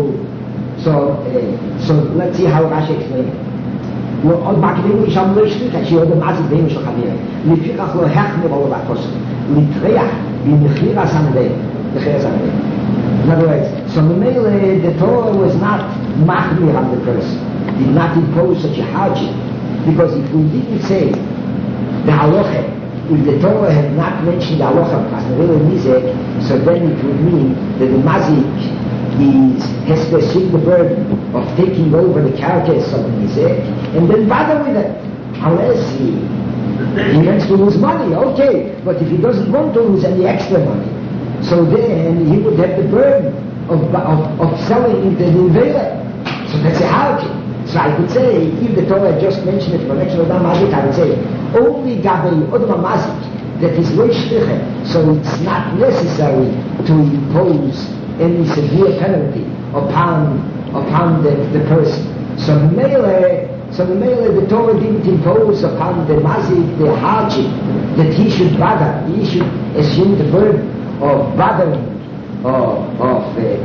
let's see how Rashi explains it. עוד מקבילים משם לא ישליך, שיהיה במעזיק באים של חבירה. לפיכך לא החמיר על הבקוסם. לטריח במחיר הסמדי. In other words, So the Torah was not machmir on the person, did not impose such a hardship, because if we didn't say the halacha, if the Torah had not mentioned the halacha so then it would mean that the mazik has to assume the burden of taking over the carcass of the nizek and then bother with it, unless he wants to lose money, okay, but if he doesn't want to lose any extra money, so then he would have the burden of selling it to the Nevela. So that's a hardship. So I could say, if the Torah just mentioned it for mention of Mazik, I would say, only Gabei Odom Mazik, that is loy shlicha, so it's not necessary to impose any severe penalty upon the person. So the Mele, the Torah didn't impose upon the Mazik the hardship that he should assume the burden of bothering of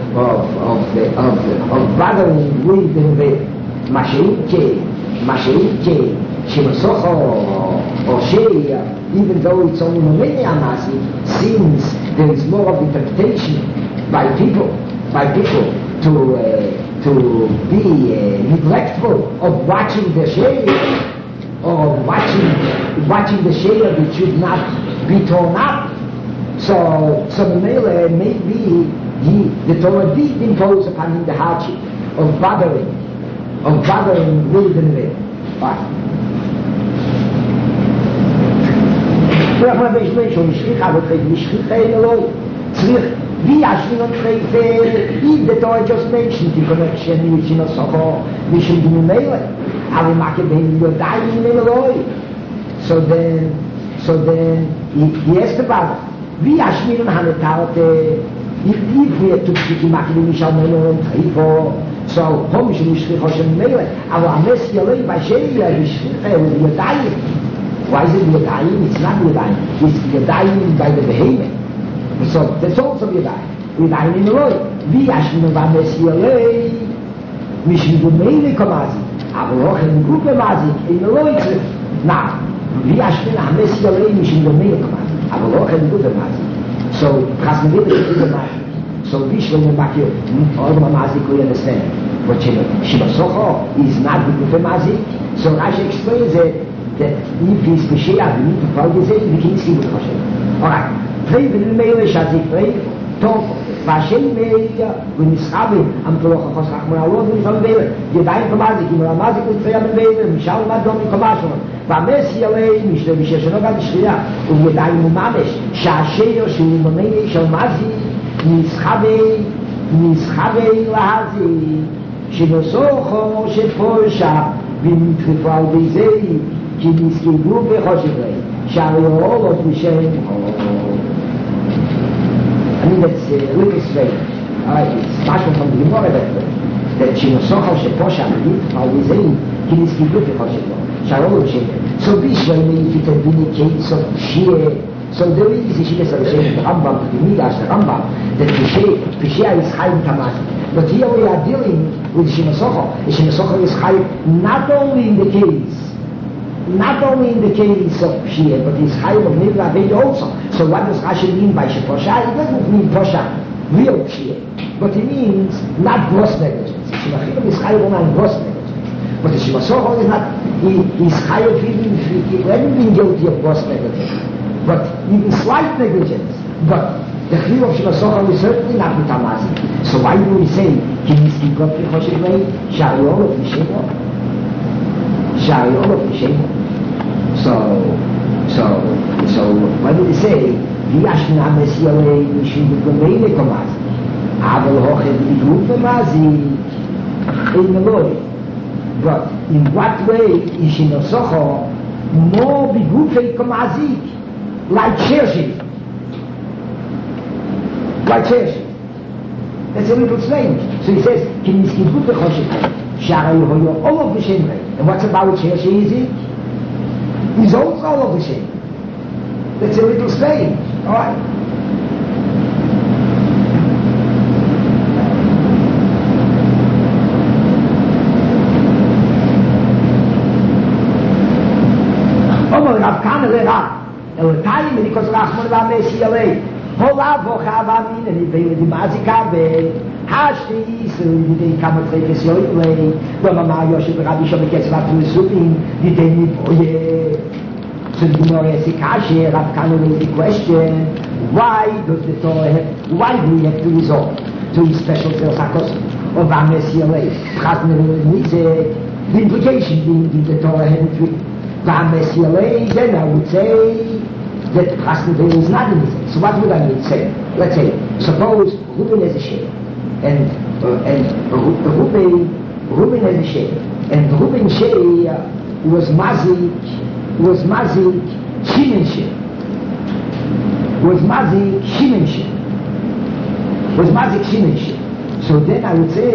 bothering with the Masheike, Shimasocho, or Shea, even though it's only Mamenia Masi, since there is more of interpretation by people to be neglectful of watching the Shea, or watching the Shea that should not be torn up. So maybe the Torah did impose upon him the hardship of bothering with the Neveh. Fine. If the Torah just mentioned the connection with Shinosocho, we should be Neveh. So then he has to bother. Wie Ashmirim Hanetarte, if we had to speak in Makilim Mishalmeno and Taifo, so Homish and Mishrichoshem Mele, our Ames Yalei by Sheila, Mishriche, with Yadayim. Why is it Yadayim? It's not Yadayim. It's Yadayim by the behemoth. So that's also Yadayim. Yadayim in the Lord. Wie Ashmirim Ames Yalei, Mishrichoshem Mele Komazi, aber auch in Gruppe Mazik, in the Lord. Now, wie Ashmirim Ames Yalei, Mishrichoshem Mele Komazi. Aber auch ein guter Mazik. So, Chasnevit is a good Mazik. So, Vishwan and Bakir, all the Mazik we understand. But Shimasocho is not the good Mazik. So, Rashi explains that if he's Peshiach, we need to follow this, we can see what Hashem. Alright. Pray with the Meile Shazik, pray. Tov, Vashem Meile, when he's Chabim, Am Toloch HaChos Rachman Allah, when he's on Meile. Yedayim Kamazik, Imra Mazik, and Pray Am Meile, Mishal Madom, Kamashon. והמס ילי משתו בששנו גם בשחייה ובידיים וממש שהשיר שהוא ממני של מזי נסחבי להזי שנוסוכו שפורשה ונתחפו על ביזי כי נסכיבו בחושבי שהריאולות משם I mean that's a little strange. It's special from the Gemara that שנוסוכו שפורשה ונתחפו על ביזי כי נסכיבו בחושבי So this way, if it had been a case of Shia, so there is a Shia Sarashem, the Rambam, the Midrash, the Rambam, that the Shia is Chaim Tamasi. But here we are dealing with Shimasocho. The Shimasocho is Chaim not only in the case of Shia, but it's Chaim of Nidra Aved also. So what does Rashi mean by Sheposha? It doesn't mean Posha, real Shia, but it means not gross negligence. Shimachim is Chaim on gross negligence. But the Shimasocho is not, he's higher feeling, he hasn't been guilty of gross negligence, but even slight negligence. But the Chiyuv of Shimasocho is certainly not with Tamasi. So why do we say, Kiniski Gotri Choshev Mei, Shariol of Mishemo? So what do we say? V'yashna Mesiyalei Mishim Gomei Lekomazi. Aval Hochev Idru B'mazi in the Lord. But in what way is Shinosocho more begufei kamazik, like Shershit? Like Shershit. That's a little strange. So he says, Kiniskibut Choshev, Shara Yehoyo, all of the Shem. And what's about Shershit is it? He's also all of the Shem. That's a little strange. Alright. Rav Kana Lerah, Elotayim Elikos Rachman V'Ames Yalei, Holav Hochav Amin, and Ibei Mazik Abe, Hashti so die kann man treffen so way when man Yoshua Rabbi Shlomo gets back to the Supin die Deni Boye so the Gemara asks Kashi Rav Kanu raised the question why does the Torah have why do we have to resort to his special Zerachos of Ames Yalei Chazner Nizek the implication being that the Torah hadn't written Ames Yalei then I would say that Chazner is not in Nizek so what would I mean say let's say suppose Reuben has a share and Reuben has a share and Reuben share was mazik Shimon share was mazik Shimon share so then I would say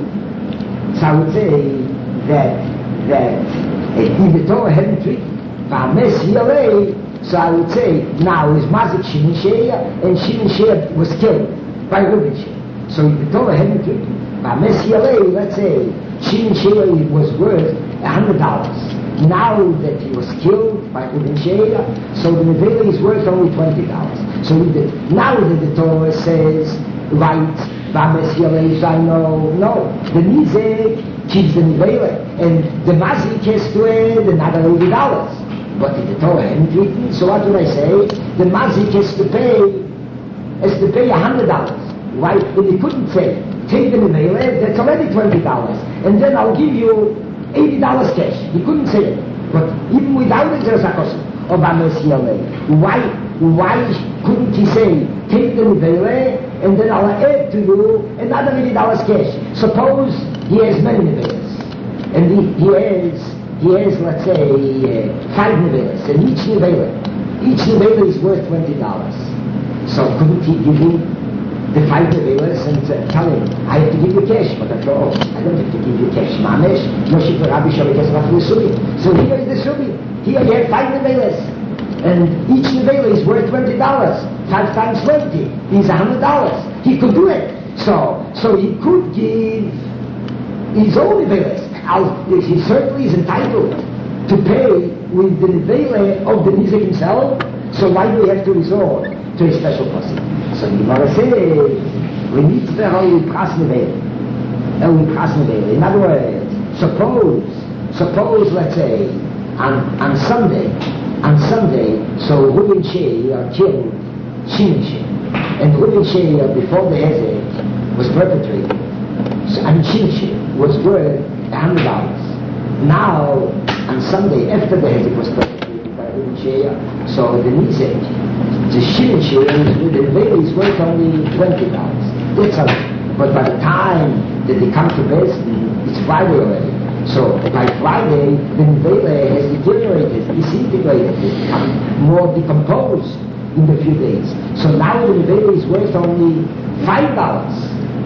that if the Torah hadn't written V'ames Yalei so I would say now is mazik Shimon share and Shimon share was killed by Reuben share. So if the Torah hadn't written, let's say, Shimon Shea was worth $100. Now that he was killed by Reuben Shea, so the Nevela is worth only $20. So now that the Torah says, right, Vames Yalei, I know, no. The Nizek keeps the Nevela, and the Mazik has to add another $80. But if the Torah hadn't written, so what do I say? The Mazik has to pay $100. Why? If he couldn't say, take the Nevela, that's already $20, and then I'll give you $80 cash. He couldn't say it. But even without the Zerachos of Ames Yalei, why couldn't he say, take the Nevela, and then I'll add to you another $80 cash? Suppose he has many Nevelas, and he has, let's say, 5 Nevelas, and each Nevela is worth $20. So couldn't he give him the 5 Nevelas and tell him, I have to give you cash, but I don't have to give you cash. Mamesh, Yoshua Rabbi Shlomo gets back to the Subi. So here is the Subi. Here you have 5 Nevelas, and each Nevela is worth $20. 5 times 20 is $100. He could do it. So he could give his own Nevelas. He certainly is entitled to pay with the Nevela of the Nizek himself. So why do we have to resort to a special person? So the Gemara says, we need to only Pras Nevela. In other words, suppose, let's say, on Sunday, so Reuben Shea killed Shimon Shea, and Reuben Shea before the Hezek was perpetrated, and Shimon Shea was worth $100. Now, on Sunday, after the Hezek was perpetrated by Reuben Shea, so the Nizek, the Shimon Shea, the Nevela is worth only $20. That's all. But by the time that they come to Bezdin, it's Friday already. So by Friday, the Nevela has deteriorated, disintegrated, it's become more decomposed in the few days. So now the Nevela is worth only $5.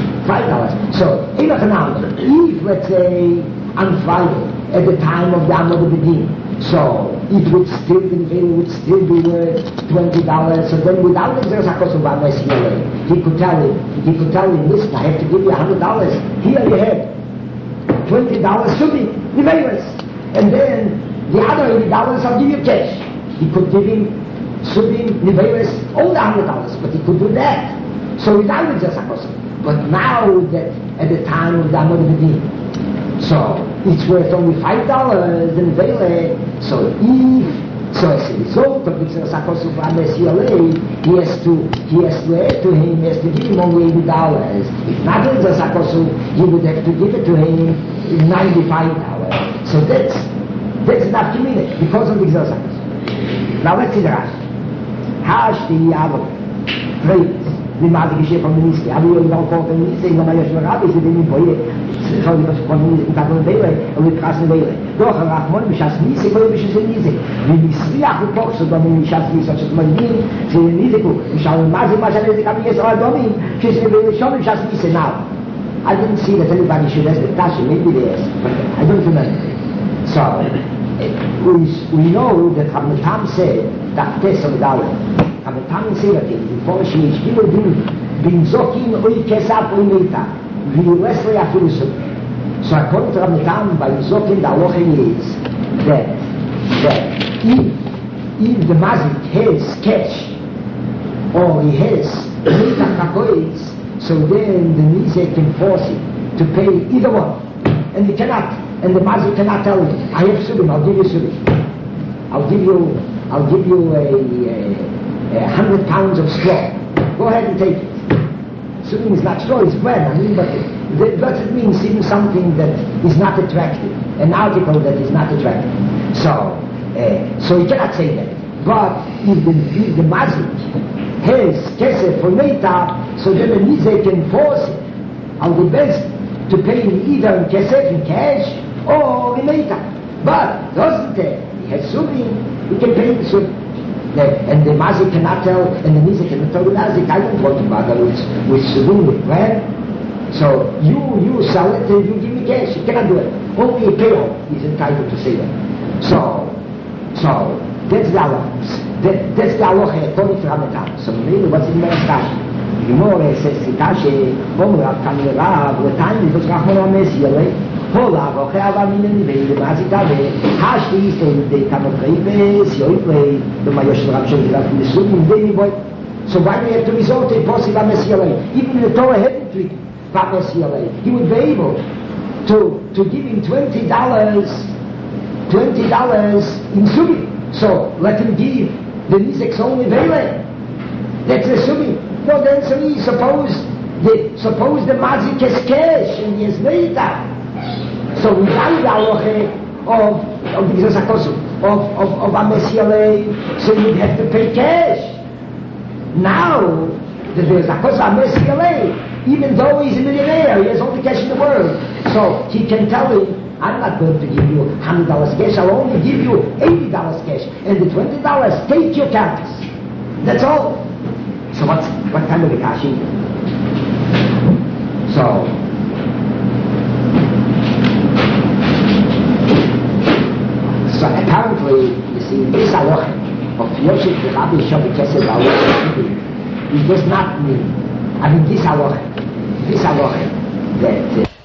So, if, let's say, on Friday, at the time of the Amud B'Din, so it would still be worth $20. So then without the Zerachos of Ames Yalei, he could tell him, listen, I have to give you $100. Here you have $20 should be Nevelas. And then the other $80 I'll give you cash. He could give him Nevelas all the $100, but he could do that. So without the Zerachos. But now that at the time of the Amud B'Din, so it's worth only $5 in Vele. So as a result of the Zerachos of Ames Yalei, he has to add to him, he has to give him only $80. If not the Zerachos, he would have to give it to him $95. So that's not committed because of the Zerachos. Now let's see the Rashi. Hashti Yavo, praise. Die Maße geschehen von den Niske. Aber ich auch von den Niske, wenn man ja schon Rabbi ist, in dem Projekt. Schau dir was von den Niske, von den Weile, und mit krassen Weile. Doch, Rachmon, mich als Niske, wo ich es in Niske. Wie Nisriach und Koch, so dann mich als Niske, als man will, sie in Niske, ich schaue in Maße, was ich habe jetzt auch Domin, sie ist schon mich als Niske now. I didn't see that anybody should ask the question, maybe they asked, but I don't remember. So, we know that Hamatam said, that test of Dalet, aber Tamen Seratim, bevor ich nicht viele bin Zokin oi Kesap oi Meita, wie Wesley Afilusuk. So according to Rabbi Tam, by Zokin the Aloha is that if the Mazik has cash, or he has Meita Kakoiz, so then the Nizek can force him to pay either one. And he cannot, and the Mazik cannot tell him, I have Subim, I'll give you Subim. I'll give you a 100 pounds of straw. Go ahead and take it. Subim is not straw, it's bread. But it doesn't mean even something that is not attractive, an article that is not attractive. So he cannot say that. But if the Mazik has kesef for Meita, so then the Nizek can force it on the best to pay him either in kesef, in cash, or in Meita. But doesn't he has Subim, he can pay the Subim. And the Mazik cannot tell, and the Nizek cannot tell the Mazik, I don't want to bother with Subim, with bread. So you sell it and you give me cash. You cannot do it. Only a payoff is entitled to say that. So that's the Allah. That's the Allah according to Ramadan. So maybe what's in the Rashi? The Gemara says Sitashi, Omrav Kamirav, the time is Rachman Amesiyale, Hola, Rochava Minenve, the Mazikave, Hashti is the Tamokreves, Yoipe, the Mayosh Rapshon, the Sunim, Baby Boy. So why do we have to resort to a possible Amesiyale? Even the Torah hadn't treated Amesiyale. He would be able to give him $20 in Subi. So let him give the Nizek's only Vele. That's the Subi. No, then so he suppose the Mazik has cash and he has Meita. So we value the halacha of Amesiale, so you'd have to pay cash. Now that there's a cosa Amesiale, even though he's a millionaire, he has all the cash in the world. So he can tell him, I'm not going to give you $100 cash, I'll only give you $80 cash. And the $20, take your campus. That's all. So what kind of a kashi? So apparently, you see, this halacha of Yoshik Rabbi Shabbat Kesef halacha, it does not mean, this halacha, that